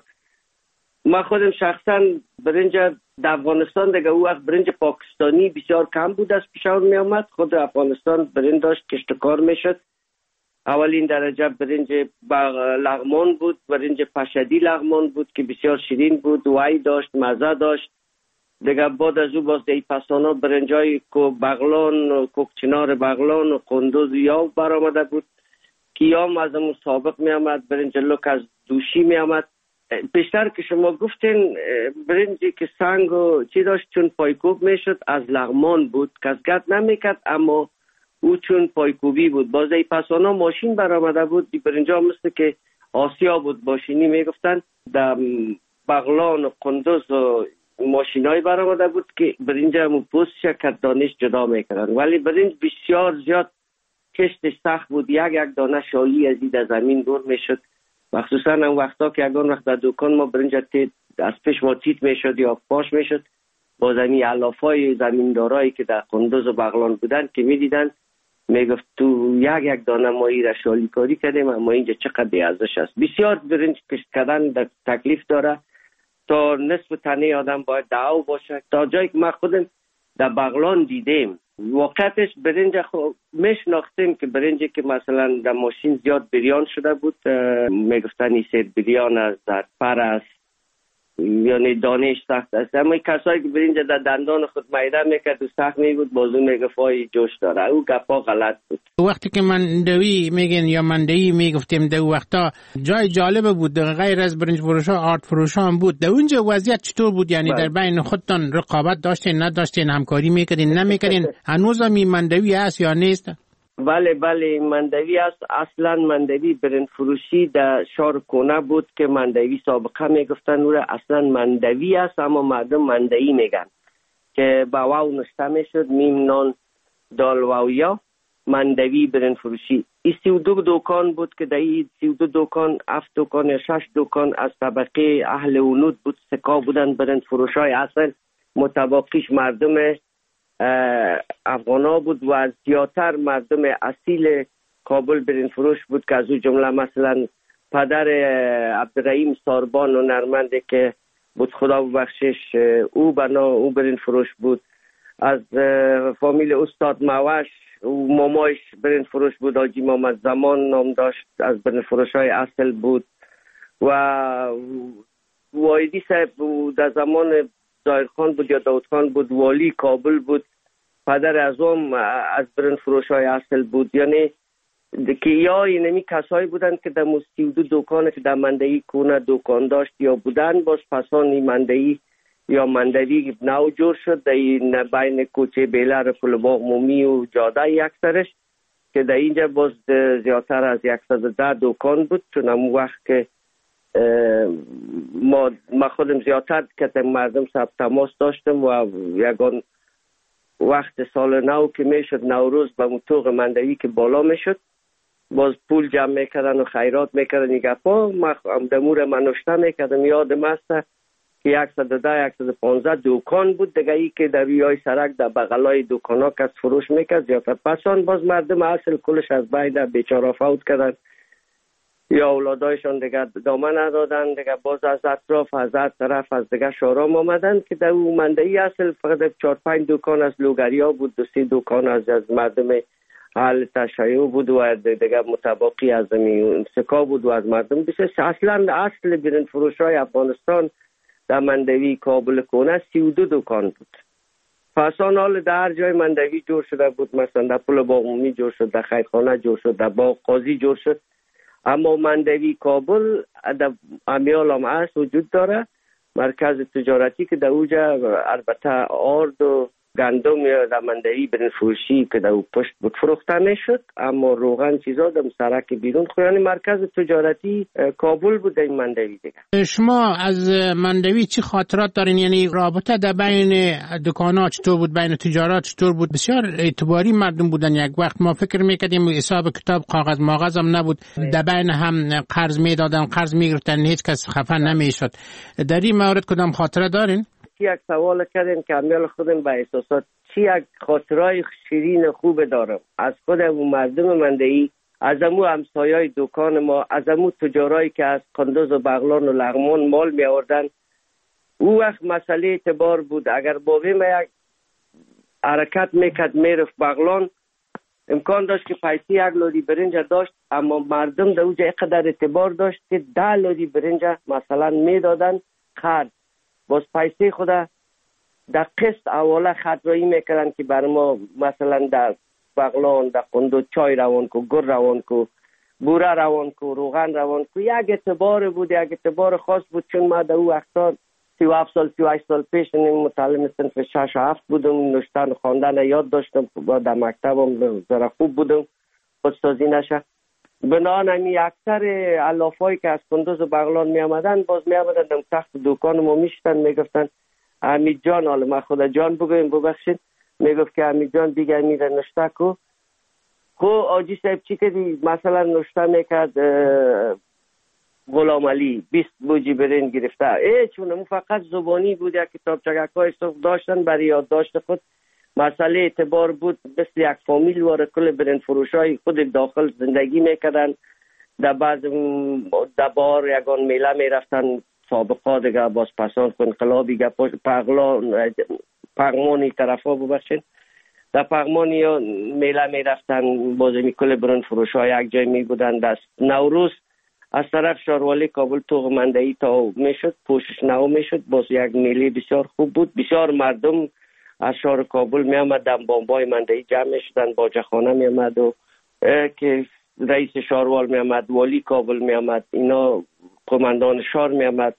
من خودم شخصا برنج در افغانستان دیگه او وقت برنج پاکستانی بسیار کم بود از پیشور می آمد. خود افغانستان برنج داشت کشتکار میشد. اولین درجه برنج لغمان بود، برنج پشدی لغمان بود که بسیار شیرین بود، وای داشت، مزه داشت. دیگه بعد از او باز دی پسانا برنجای کو بغلان، کوکچنار بغلان و قندوز یا برآمده بود که یام از اون سابق می آمد. برنج لوک از دوشی می آمد. بیشتر که شما گفتین برنجی که سنگ و چی داشت چون پایکوب می شد از لغمان بود، کس گرد نمی کرد اما او چون پایکوبی بود. باز دی پسانا ماشین برآمده بود. دی برنجا مثل که آسیا بود ماشینی می گفتن. در بغلان و قندوز و ماشینای برآمده بود که برنج همون پوستش که دانش جدا میکردن. ولی برنج بسیار زیاد کشتش سخت بود. یک یک دانه شالی از این زمین دور میشد. مخصوصا هم وقتا که یکان وقت در دکان ما برنج از پیش ما تیت میشد یا پاش میشد با زمین علافای زمیندارایی که در قندوز و بغلان بودن که میدیدن میگفت تو یک یک دانه ما ای را شالی کاری کردیم اما اینجا چقدر بی ارزش است. بسیار برنج کشت کردن در تکلیف داره. تا نصف تنه آدم باید دعو باشه. تا جایی که ما خودم در بغلان دیدیم واقعتش برنج خود میشناختیم که برنجی که مثلا در ماشین زیاد بریان شده بود میگفتن این سیر بریان از در پر است یعنی دانش سخت است. اما کسایی که برنج در دندان خود میده میکرد و سخت می بود بازو میگفای جوش داره. او گپا غلط بود. وقتی که مندوی میگن یا مندهی میگفتیم در وقتا جای جالب بود غیر از برنج فروشا آرت فروشا هم بود. در اونجا وضعیت چطور بود؟ یعنی بله. در بین خودتان رقابت داشتین نداشتین، همکاری میکردین نمیکردین؟ هنوز هم این مندوی هست یا نیست؟ بله بله مندوی است. اصلا مندوی برنج فروشی در شهر کونه بود که مندوی سابقه میگفتن او را اصلا مندوی است اما مردم مندوی میگن که با واو نشته میشد میم نان دال واویا مندوی برنج فروشی. این سی و دو دکان بود که در این سی و دو دکان هفت دکان یا شش دکان از طبقه اهل ونود بود. سکا بودن برنج فروشای اصل متباقیش مردم افغانا بود و زیادتر مردم اصیل کابل برنج فروش بود که از او جمله مثلا پدر عبدالرحیم ساربان و نرمنده که بود خدا ببخشش او بنا او برنج فروش بود. از فامیل استاد موش او مامایش برنج فروش بود. حاجی محمد زمان نام داشت از برنج فروش های اصل بود و وایدی صاحب در زمان ظاهر خان بود یا داود خان بود والی کابل بود. پدر ازم از برنج فروش های اصل بود. یعنی که یا اینمی کسایی بودن که در سی و دو دکانه که در مندهی کونه دکان داشت یا بودن باز پسانی مندهی یا مندوی نو جور شد در این بین کوچه بیلر پلباغ مومی و جاده یک سرش که در اینجا باز زیادتر از صد و ده دکان بود. چون همون وقت که ما, ما خودم زیادتر که مردم سب تماس داشتم و یکان وقت سال نو که میشد نوروز به مطوق مندوی که بالا میشد باز پول جمع میکردن و خیرات میکردن. نگه پا هم دمور من نشته میکردم. یادم است که صد و ده صد و پانزده دکان بود دیگه، ای که در روی سرک در بغلای دکان ها کس فروش میکرد زیادت. پسان باز مردم اصل کلش از بین بیچاره فوت کردن یا اولادایشان دیگه دامن ندادن دیگه، باز از اطراف از هر طرف از دیگه شورام آمدن که در اون مندهی اصل فقط چهار پنج دکان از لوگریا بود، دو سه دکان از از مردم حال تشیع بود و دیگه متباقی از زمین سکا بود و از مردم بسیار. اصلا اصل برنج فروش های افغانستان در مندوی کابل کونه سی و دو دکان بود. پس آن حال در هر جای مندوی جور شده بود، مثلا در پل باغ جور شد، در خیرخانه جور شد، در باغ قاضی جور شد. اما مندوی کابل در امیال هم هست وجود داره، مرکز تجارتی که در اوجا البته آرد و گندم یا در مندوی برنج فروشی که در او پشت بود فروخته میشد، اما روغن چیزا در سرک بیرون خود. یعنی مرکز تجارتی کابل بود این مندوی دیگه. شما از مندوی چی خاطرات دارین؟ یعنی رابطه در بین دکان‌ها چطور بود، بین تجارت چطور بود؟ بسیار اعتباری مردم بودن. یک وقت ما فکر میکردیم حساب کتاب کاغذ ماغذ هم نبود، در بین هم قرض میدادن، قرض میگرفتن، هیچ کس خفه نمیشد. در این مورد کدام خاطره دارین؟ یک سوال کردیم که امیال خودم به احساسات چی یک خاطرهای شیرین خوب دارم از خودم و مردم مندهی، از امو همسایای دکان ما، از امو تجارایی که از قندوز و بغلان و لغمان مال می آوردن. او وقت مسئله اعتبار بود. اگر بابی ما یک حرکت میکرد میرفت بغلان، امکان داشت که پیسی یک لودی برنج داشت، اما مردم در اوجا اینقدر اعتبار داشت که ده لودی برنج مثلا میدادن خرد، باز پیسه خود در قسط اوله خطرایی میکردن که بر ما مثلا در بغلان در قندو چای روان کو، گر روان کو، بوره روان کو، روغن روان کو. یک اعتبار بود، یک اعتبار خاص بود. چون ما در او وقتا سی و هفت سال سی و هشت سال پیش متعلم صنف شش و هفت بودم، نوشتن و خواندن یاد داشتم، در مکتبم ذره خوب بودم، خودسازی نشه. بنان همی اکثر علافایی که از قندوز و بغلان می آمدن باز می آمدن در تخت دکان ما می شدن، می گفتن حمید جان، حالا من خدا جان بگویم ببخشید، می گفت که حمید جان دیگه میره نشته کو. خو آجی صاحب چی کردی؟ مثلا نشته میکرد غلام علی بیست بوجی برنج گرفته. ای چون اون فقط زبانی بود، یک کتاب چگکای صف داشتن برای یاد داشت خود. مسئله اعتبار بود، مثل یک فامیل واره کل برنج فروش های خود داخل زندگی میکردن. در بعض دبار یگان میله میرفتن، سابقا دیگه باز پسان انقلابی گه پغمانی طرف ها ببخشید، در پغمانی یا میله میرفتن، باز می کل برنج فروش های یک جای می بودن. دست نوروز از طرف شاروالی کابل توغ مندهی تا میشد، پوشش نو میشد، باز یک میله بسیار خوب بود. بسیار مردم از شهر کابل می آمدن، بامبای مندهی جمع می شدن، باجخانه می آمد و که رئیس شاروال می آمد، والی کابل می آمد، اینا قماندان شهر می آمد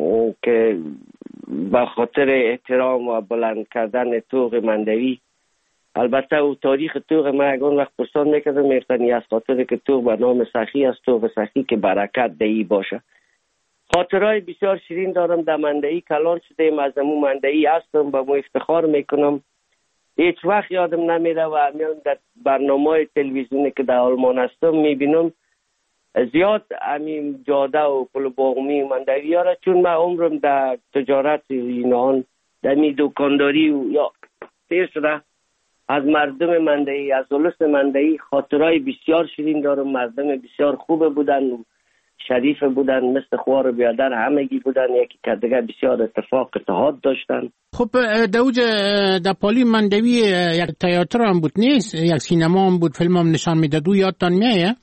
که با خاطر احترام و بلند کردن توغ مندهی. البته او تاریخ توغ ما اگان وقت پرسان میکردم میفتنی از خاطر که توغ به نام سخی از توغ سخی که برکت دهی باشه. خاطرهای بسیار شیرین دارم در مندهی. کلان شدیم از امو مندهی هستم، با مو افتخار میکنم. هیچ وقت یادم نمیره و همیان در برنامه تلویزیونی که در آلمان هستم میبینم زیاد همین جاده و پل باغمی و مندهی هاره، چون من عمرم در تجارت اینان در می دکانداری و یا تیر شده. از مردم مندهی، از اولس مندهی خاطرهای بسیار شیرین دارم. مردم بسیار خوب بودن، شریف بودن، مثل خوار بیادر همگی بودن، یکی که دیگه بسیار اتفاق اتحاد داشتن. خب دوج در پالی مندوی یک تئاتر هم بود نیست؟ یک سینما هم بود، فیلم هم نشان میداد. او یادتان میایه؟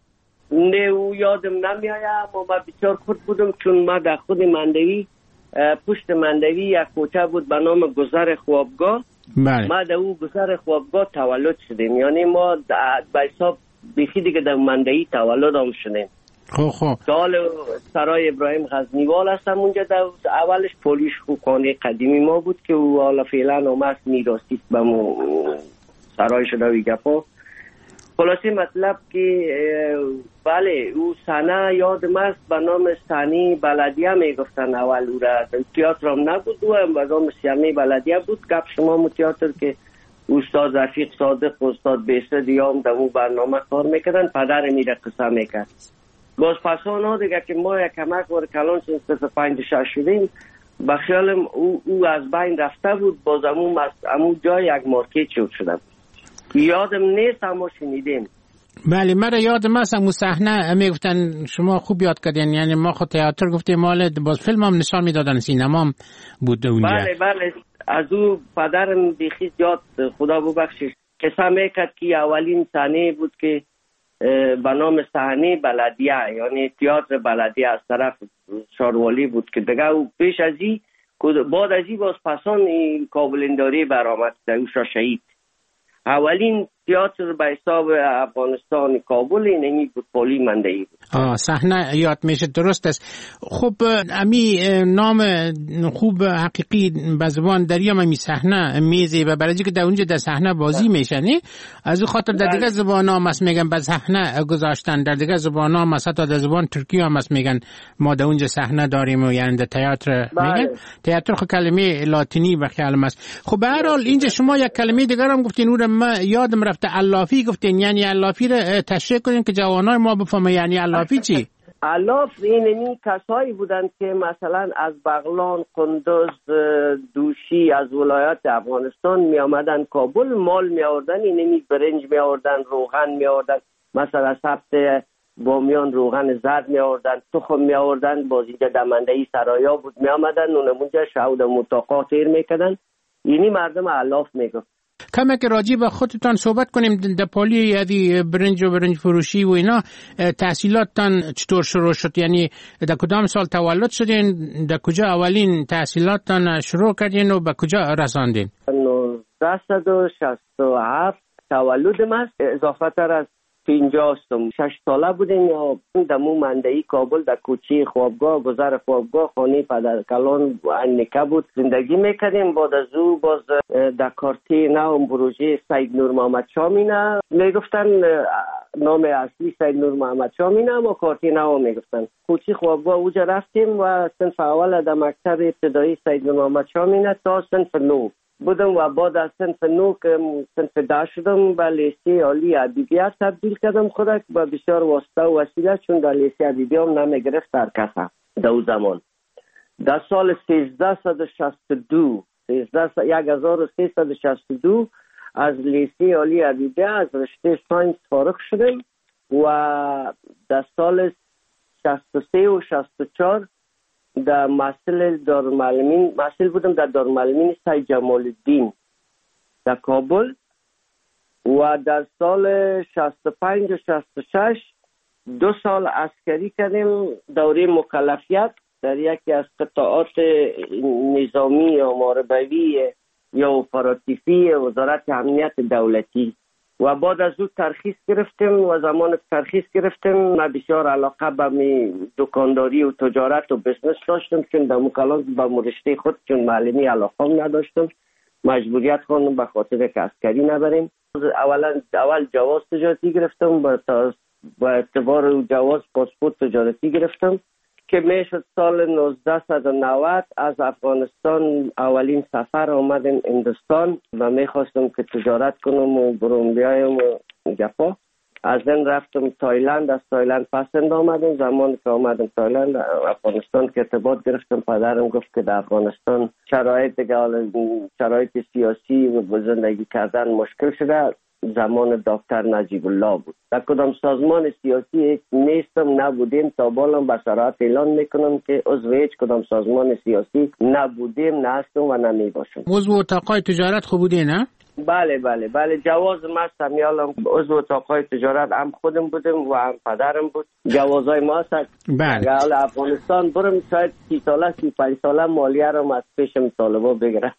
نه او یادم نمیایه، اما من بسیار خود بودم چون ما در خود مندوی پشت مندوی یک کوچه بود به نام گذر خوابگاه. بله. ما در او گذر خوابگاه تولد شدیم، یعنی ما به حساب بیخی دیگه در مندوی تولد هم شدیم. خب خب سال سرای ابراهیم غزنیوال هستم اونجا. در اولش پولیش خانه قدیمی ما بود که او حالا فعلا هم هست میراثی به مو سرای شده وی گپا. خلاصی مطلب که بله او سنه یادم است به نام سنی بلدیه میگفتن اول او را. تئاتر هم نبود، او هم به نام سیمی بلدیه بود. گپ شما مو تئاتر که استاد رفیق صادق و استاد بیسد یا هم در اون برنامه کار میکردن، پدر میره قصه میکرد. باز پسان ها دیگه که ما یک کمک وار کلان چون سه پنج شش شدیم، به خیالم او, او از بین رفته بود. باز امو, امو جای یک مارکت شد شده بود. یادم نیست اما شنیدیم. بله مرا یادم است اون صحنه میگفتن شما خوب یاد کردین، یعنی ما خود تئاتر گفتیم مال باز فیلم هم نشان میدادن، سینما هم بود اونجا. بله بله از او پدرم بیخی یاد خدا ببخشش قصه میکرد که اولین صحنه بود که به نام صحنه بلدیه، یعنی تئاتر بلدیه از طرف شاروالی بود که دیگه او پیش از این بعد از این باز پسان کابلنداری برآمد او شهید. اولین تئاتر به حساب افغانستان کابل اینمی بود پولی مندهی بود. آه صحنه یاد میشه، درست است. خب امی نام خوب حقیقی به زبان دریام امی صحنه میزه و برای که در اونجا در صحنه بازی میشه نه، از اون خاطر در دیگه زبان ها مست میگن به صحنه گذاشتن، در دیگه زبان ها مست تا در زبان ترکی هم مست میگن ما در اونجا صحنه داریم و یعنی در تئاتر میگن. تئاتر خب کلمه لاتینی و خیال است. خب به هر حال اینجا شما یک کلمه دیگر هم گفتین اون ما یادم رفته، علافی گفتین، یعنی علافی رو تشریح کنین که جوانای ما بفهمه یعنی علافی چی؟ علاف اینمی کسایی بودند که مثلا از بغلان، قندوز، دوشی از ولایات افغانستان می آمدن کابل، مال می آوردن، اینمی برنج می آوردن، روغن می آوردن، مثلا سبت بامیان روغن زرد می آوردن، تخم می آوردن، باز اینجا دمندهی سرایا بود می آمدن، اونمونجا شهود متاقا تیر می کردن. اینی مردم علاف می گفت. کمی که راجی به خودتان صحبت کنیم در پالی یعنی برنج و برنج فروشی و اینا، تحصیلاتتان چطور شروع شد؟ یعنی در کدام سال تولد شدین؟ در کجا اولین تحصیلاتتان شروع کردین و به کجا رساندین؟ نوزده و شصت و هفت تولدم است، اضافه تر از پینجاه استم. شش ساله بودیم یا دمو مندهی کابل در کوچه خوابگاه، گذر خوابگاه، خانه پدر کلان و انیکه بود زندگی میکردیم. بعد از او باز در کارتی نو بروژه سید نور محمد شامینه میگفتن، نام اصلی سید نور محمد شامینه اما کارتی نو میگفتن. کوچه خوابگاه اوجا رفتیم و صنف اول در مکتب ابتدایی سید نور محمد شامینه تا صنف نو بودم و بعد از صنف نو که صنف ده شدم به لیسه عالی ادبیات تبدیل کردم خودک با بسیار واسطه و وسیله، چون در لیسه ادبیات هم نمیگرفت در کسا در او زمان. در سال سیزده شصت و دو یک هزار و سیصد و شصت و دو از لیسه عالی ادبیات از رشته ساینس فارغ شدم و در سال شصت و سه و شصت و چهار در محصل دارالمعلمین محصل بودم در دارالمعلمین سید جمال الدین در کابل و در سال شصت و پنج و شصت و شش دو سال عسکری کردیم، دوره مکلفیت در یکی از قطاعات نظامی یا محاربوی یا اپراتیفی وزارت امنیت دولتی و بعد از او ترخیص گرفتیم و زمان ترخیص گرفتیم من بسیار علاقه به دکانداری و تجارت و بزنس داشتم، چون در مکالمه با رشته خود چون معلمی علاقه نداشتم، مجبوریت خواندم به خاطر که عسکری نبریم. اولا اول جواز تجارتی گرفتم، با اعتبار جواز پاسپورت تجارتی گرفتم که میشد سال نوزده و نود از افغانستان اولین سفر آمدم هندوستان و میخواستم که تجارت کنم و برون بیایم و گپا. از این رفتم تایلند، از تایلند پسند آمدم. زمان که آمدم تایلند افغانستان که ارتباط گرفتم، پدرم گفت که در افغانستان شرایط دیگه شرایط سیاسی و زندگی کردن مشکل شده. زمان دکتر نجیب الله بود. در کدام سازمان سیاسی نیستم، نبودیم، تا بالام به صراحت اعلان میکنم که عضو هیچ کدام سازمان سیاسی نبودیم، نه هستم و نمی باشم. عضو اتاقای تجارت خوب بودی نه؟ بله بله بله جواز مستم یالم عضو اتاقای تجارت هم خودم بودم و هم پدرم بود. جوازای ما هست. بله. اگر افغانستان برم شاید سی ساله سی پنج ساله مالیه رو از پیشم طالبا بگیرم.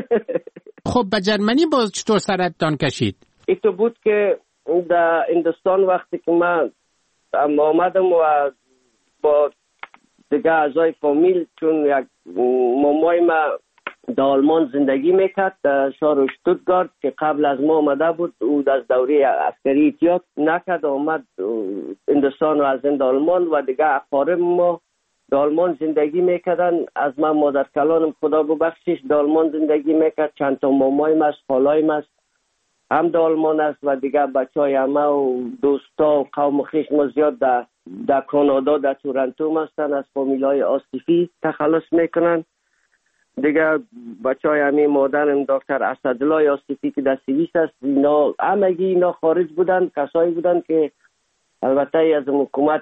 خب به جرمنی باز چطور سرتان کشید؟ ایتو بود که در هندوستان وقتی که من آمدم و با دیگه اعضای فامیل، چون یک مامای ما در آلمان زندگی میکرد در شهر شتوتگارت که قبل از ما آمده بود، او از دوره عسکری احتیاط نکرد آمد هندوستان و از این آلمان و دیگه اقارب ما در آلمان زندگی میکردن. از من مادر کلانم خدا ببخشش در آلمان زندگی میکرد، چند تا مامایم است، خالایم است هم در آلمان است و دیگه بچه های همه و دوستا و قوم خویش ما زیاد در, در کانادا در تورنتو هستن، از فامیل های آصفی تخلص میکنن دیگه بچه های همین مادرم دکتر اسدالله یاسفی که در سوئیس است، اینا همگی اینا خارج بودن، کسایی بودن که البته از حکومت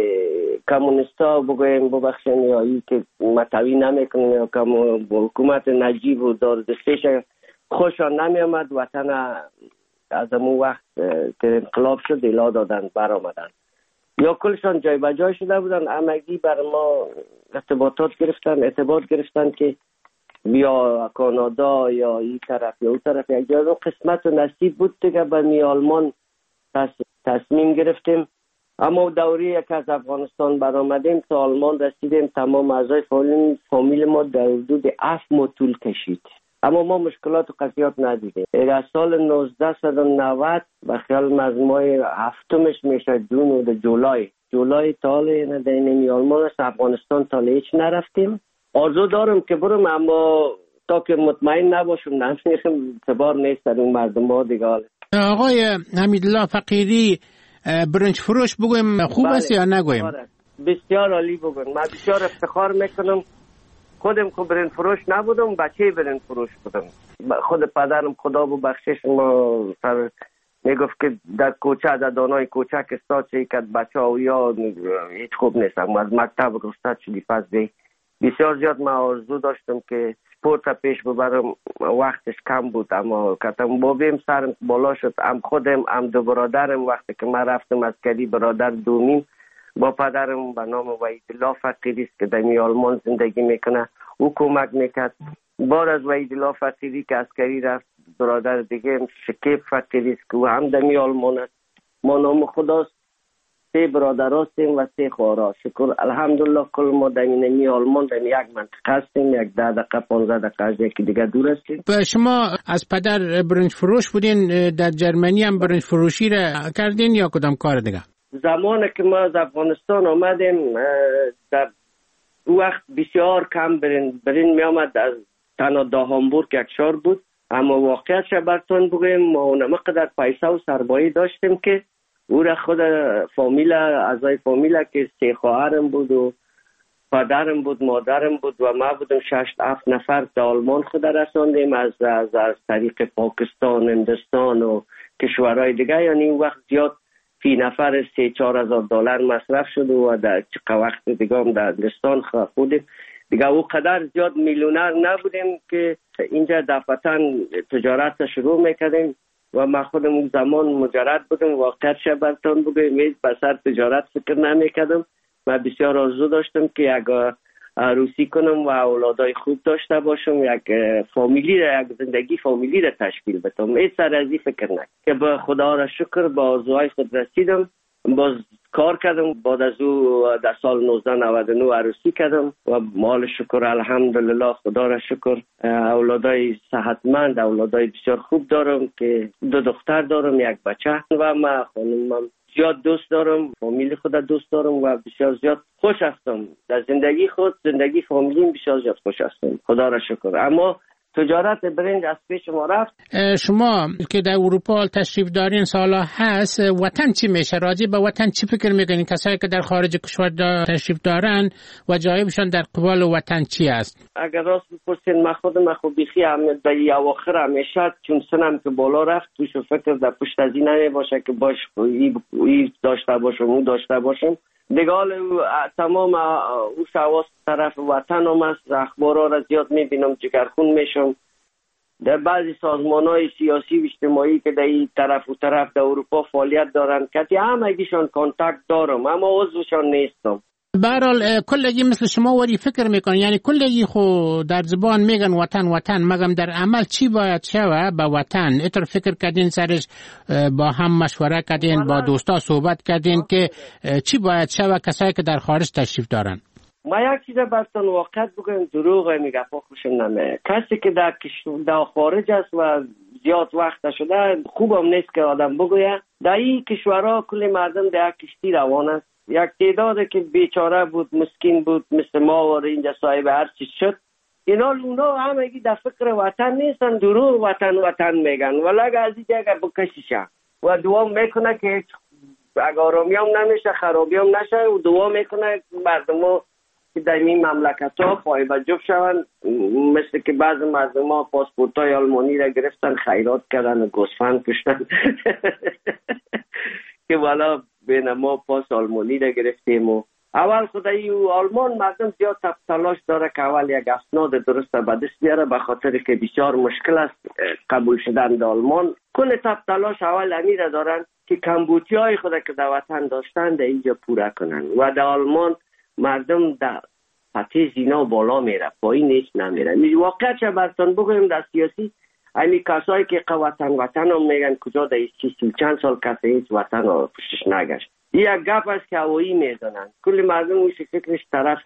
کمونیستا بگویم ببخشن یا ای که متوی نمیکنن یا که حکومت نجیب و داردستیش خوشان نمی آمد، وطن از امون وقت که انقلاب شد الا دادن بر آمدن یا کلشان جای بجای شده بودن. همگی بر ما ارتباطات گرفتن، اعتبار گرفتن که بیا کانادا یا این طرف یا اون طرف، یک جای قسمت و نصیب بود دیگه. به می آلمان تصمیم گرفتیم، اما دوری که از افغانستان برآمدیم تا آلمان رسیدیم تمام اعضای فامیل ما در حدود هفت ماه طول کشید، اما ما مشکلات و قضیات ندیدیم. در سال نوزده صد و نود به خیال مجموعه هفتمش میشه جون و جولای جولای تاله ندینیم آلمان است. افغانستان تاله هیچ نرفتیم. آرزو دارم که برم، اما تا که مطمئن نباشم نمیرم، اعتبار نیست در اون مردم ها دیگه. آقای حمیدالله فقیری، برنج فروش بگویم خوب است یا نگویم؟ بسیار عالی بگویم. من بسیار افتخار میکنم خودم که برنج فروش نبودم، بچه برنج فروش بودم. خود پدرم خدا ببخشش ما سر میگفت که در کوچه در دانای کوچه که استاد چه که بچه ها یا هیچ خوب نیستم، از مکتب رستاد شدی پس دی بسیار زیاد من آرزو داشتم که سپورت پیش ببرم، وقتش کم بود، اما کتم بابیم سرم بالا شد. هم خودم هم دو برادرم وقتی که من رفتم عسکری، برادر دومیم با پدرم به نام وحیدالله فقیری است که در آلمان زندگی میکنه، او کمک میکرد. بعد از وحیدالله فقیری که عسکری رفت، برادر دیگه شکیب فقیری است که هم در آلمان است. ما نام خداست، سه برادر هستیم و سه خواهر. شکر الحمدلله کل ما در این آلمان در یک منطقه هستیم، یک ده دقیقه پانزده دقیقه از یکی دیگه دور هستیم. شما از پدر برنج فروش بودین، در جرمنی هم برنج فروشی را کردین یا کدام کار دیگه؟ زمانی که ما از افغانستان آمدیم در وقت بسیار کم برین برین می آمد، از تنها دا هامبورگ یک شهر بود، اما واقعیتش براتون بگویم ما نمقدر پیسه و سرمایه داشتیم که او را خود فامیل اعضای فامیل که سه خواهرم بود و پدرم بود مادرم بود و ما بودم شش هفت نفر به آلمان خود رساندیم از از از طریق پاکستان، هندوستان و کشورهای دیگه. یعنی این وقت زیاد فی نفر سه چهار هزار دلار مصرف شد و در وقت دیگه هم در هندوستان بودیم دیگه. او قدر زیاد میلیونر نبودیم که اینجا در وطن تجارت شروع میکردیم و ما خودم اون زمان مجرد بودم. واقعیت شبرتان بگویم هیچ بسر تجارت فکر نمیکردم. من بسیار آرزو داشتم که یک عروسی کنم و اولادای خوب داشته باشم، یک فامیلی را، یک زندگی فامیلی را تشکیل بدم. هیچ سر از این فکر نکنم که به خدا را شکر با آرزوهای خود رسیدم. باز کار کردم، بعد از او در سال نوزده نود و نه عروسی کردم و مال شکر الحمدلله خدا را شکر اولادای صحتمند، اولادای بسیار خوب دارم که دو دختر دارم یک بچه و من خانمم زیاد دوست دارم، فامیل خود دوست دارم و بسیار زیاد خوش هستم در زندگی خود، زندگی فامیلیم بسیار زیاد خوش هستم خدا را شکر. اما تجارت برنج از پیش ما رفت. شما که در اروپا تشریف دارین سالا هست، وطن چی میشه؟ راجع به وطن چی فکر میکنین؟ کسایی که در خارج کشور تشریف دارن و جایبشان در قبال وطن چی است؟ اگر راست بپرسین من خودم خود بیخی هم در اواخر همیشه چون سنم که بالا رفت توش فکر در پشت از این نمیباشه که باش ای داشته باشم اون داشته باشم دیگه. حال تمام او سواس طرف وطن هم است، اخبارها را زیاد میبینم، جگرخون میشم. در بعضی سازمان های سیاسی و اجتماعی که در این طرف و طرف در اروپا فعالیت دارن کتی همگیشان کانتکت دارم اما عضوشان نیستم. برحال کلگی مثل شما وری فکر میکنن، یعنی کلگی خو در زبان میگن وطن وطن، مگم در عمل چی باید شوه به وطن؟ ایتر فکر کردین سرش با هم مشوره کردین، با دوستا صحبت کردین که چی باید شوه کسایی که در خارج تشریف دارن؟ ما یک چیز براتون واقعیت بگم، دروغ میگه خوشم نمیاد. کسی که در در خارج است و زیاد وقت شده خوبم نیست که آدم بگویه. در این کشورها کلی مردم در کشتی روان است. یک تعداد که بیچاره بود، مسکین بود، مثل ما و اینجا صاحب هر چیز شد. اینا اونا همگی در فکر وطن نیستن، دروغ وطن وطن میگن ولی اگه از این جگه بکشیشن و دعا میکنه که اگه آرامی هم نمیشه خرابی هم نشه و دعا میکنه مردم ها که در این مملکت ها فایده جب شوند، مثل که بعض مردم ها پاسپورت های آلمانی را گرفتن خیرات کردن و گوسفند کشتن که والا بین ما پاس آلمانی را گرفتیم. و اول خدایی و آلمان مردم زیاد تلاش داره که اول یک اسناد درست به دست بیاره، به خاطر که بسیار مشکل است قبول شدن در آلمان. کل تلاش اول امیر دارن که کمبودی های خود که در وطن داشتن در اینجا پوره کنن و در آلمان مردم در سطح زینا بالا میره، پایین نیست نمیره. واقعا چه براتون بگویم در سیاسی همین کسایی که وطن وطن هم میگن کجا در سی چند سال کسی هیچ وطن رو پشتش نگشت. یک گپ است که هوایی میزنن، کل مردم میشه فکرش طرف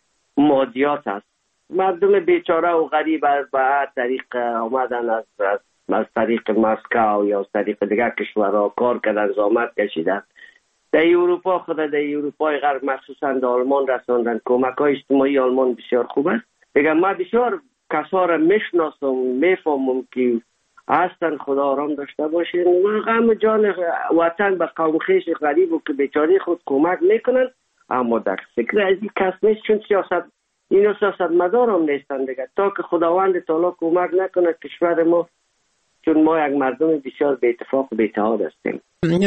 مادیات است. مردم بیچاره و غریب از به هر طریق آمدن از, از از طریق مسکو یا از طریق دیگر کشورها کار کردن، زحمت کشیدن. در اروپا خود در اروپای غرب مخصوصا در آلمان رساندن. کمک های اجتماعی آلمان بسیار خوب است. دیگه ما بسیار کسا را میشناسم، میفهمم که هستن، خدا آرام داشته باشین و غم جان وطن به قوم خیش غریب و که بیچاره خود کمک میکنن، اما در فکر از این کس نیست، چون سیاست اینو سیاست مدار هم نیستن دیگه. تا که خداوند تعالی کمک نکنه کشور ما، چون ما یک مردم بسیار به اتفاق و به اتحاد هستیم.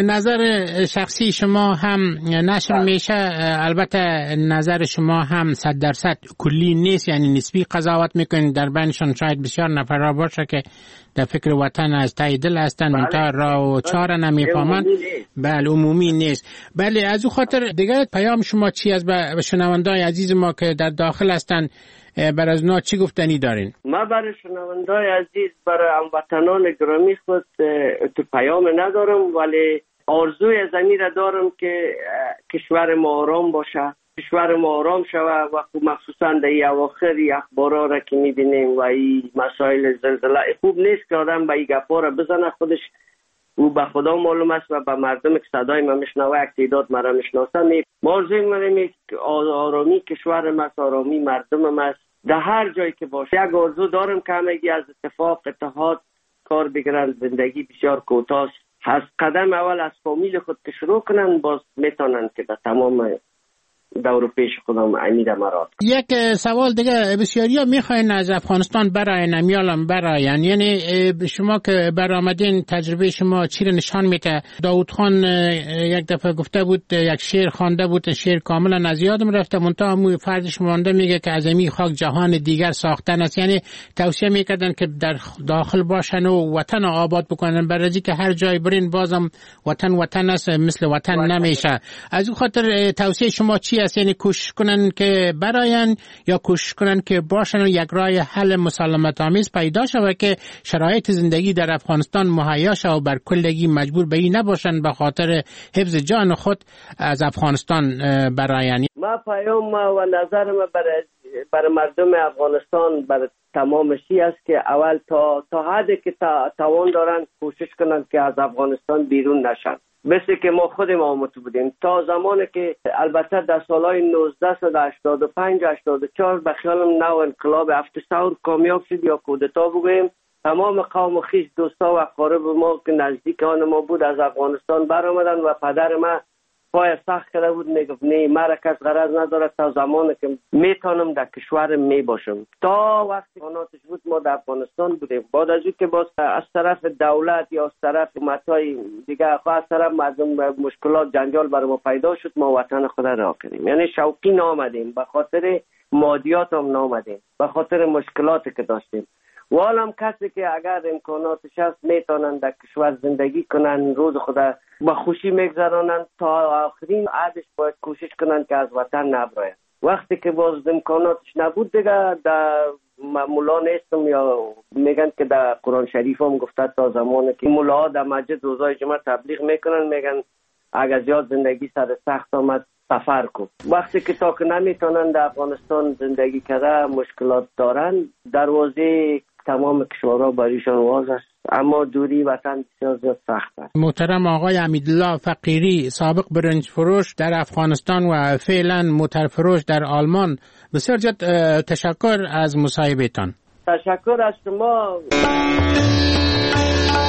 نظر شخصی شما هم نشر میشه، البته نظر شما هم صد درصد کلی نیست، یعنی نسبی قضاوت میکنید. در بینشان شاید بسیار نفرها باشه که در فکر وطن از ته دل هستن، منتها راه و چاره نمیفهمند. بله عمومی نیست. بله از او خاطر دیگه پیام شما چی از به شنوندای عزیز ما که در داخل هستن بر از نا چی گفتنی دارین؟ ما برای شنوندای عزیز، برای هموطنان گرامی خود تو پیام ندارم، ولی آرزوی از این را دارم که کشور ما آرام باشه، کشور ما آرام شود و مخصوصا در این اواخر اخبارا را که میبینیم و این مسائل زلزله، خوب نیست که آدم به این گپا را بزنه. خودش او به خدا معلوم است و به مردم که صدای ما میشنوه یک تعداد مرا میشناسن. ما آرزوی منیم آرامی کشور ما، آرامی مردم ما در هر جایی که باشه. یک آرزو دارم که همگی از اتفاق اتحاد کار بگیرن. زندگی بسیار کوتاه است، از قدم اول از فامیل خود که شروع کنن، باز میتونن که در تمام دور پیش خودم امید مراد. یک سوال دیگه، بسیاری ها میخواین از افغانستان برای نمیالم برای یعنی شما که برآمدین تجربه شما چی رو نشان میده؟ داوود خان یک دفعه گفته بود، یک شعر خوانده بود، شعر کاملا از یادم رفته، منتها مو فردش مونده، میگه که از این خاک جهان دیگر ساختن است. یعنی توصیه میکردن که در داخل باشن و وطن آباد بکنن، برای که هر جای برین بازم وطن وطن است، مثل وطن نمیشه. از اون خاطر توصیه شما چی است؟ یعنی کوشش کنن که براین یا کوشش کنن که باشن و یک راه حل مسالمت آمیز پیدا شود که شرایط زندگی در افغانستان مهیا شود و بر کلگی مجبور به این نباشن به خاطر حفظ جان خود از افغانستان براین. ما پیام ما و نظر ما برای برای مردم افغانستان برای تمام شی است که اول تا تا حدی که تا توان دارن کوشش کنن که از افغانستان بیرون نشن. مثل که ما خودم آمده بودیم تا زمانی که البته در سالهای نوزده هشتاد و پنج هشتاد و چهار به خیالم نو انقلاب هفت ثور کامیاب شد یا کودتا بگویم، تمام قوم و خویش دوستا و اقارب ما که نزدیک آن ما بود از افغانستان برآمدن و پدر ما پای سخت کرده بود، میگفت نه مرا کس غرض نداره تا زمانی که میتونم در کشور می باشم. تا وقتی قاناتش بود ما در افغانستان بودیم. بعد از اون که باز از طرف دولت یا از طرف حکومت‌های دیگه از طرف مردم مشکلات جنجال برای ما پیدا شد، ما وطن خود را کنیم. یعنی شوقی نامدیم، به خاطر مادیات هم نامدیم، به خاطر مشکلاتی که داشتیم. و حالا کسی که اگر امکاناتش هست میتونن در کشور زندگی کنن، روز خدا با خوشی میگذرانن، تا آخرین عادش باید کوشش کنن که از وطن نبراین. وقتی که باز امکاناتش نبود دیگه در مولا نیستم یا میگن که در قرآن شریف هم گفته تا زمانی که مولا در مسجد روزای جمعه تبلیغ میکنن، میگن اگر زیاد زندگی سر سخت آمد سفر کن. وقتی که تا که نمیتونن در افغانستان زندگی کرده، مشکلات دارن، دروازه تمام کشورها بریشان واز است، اما دوری وطن بسیار زیاد سخت است. محترم آقای امیدالله فقیری، سابق برنج فروش در افغانستان و فعلا موتر فروش در آلمان، بسیار زیاد تشکر از مصاحبهتان. تشکر از شما.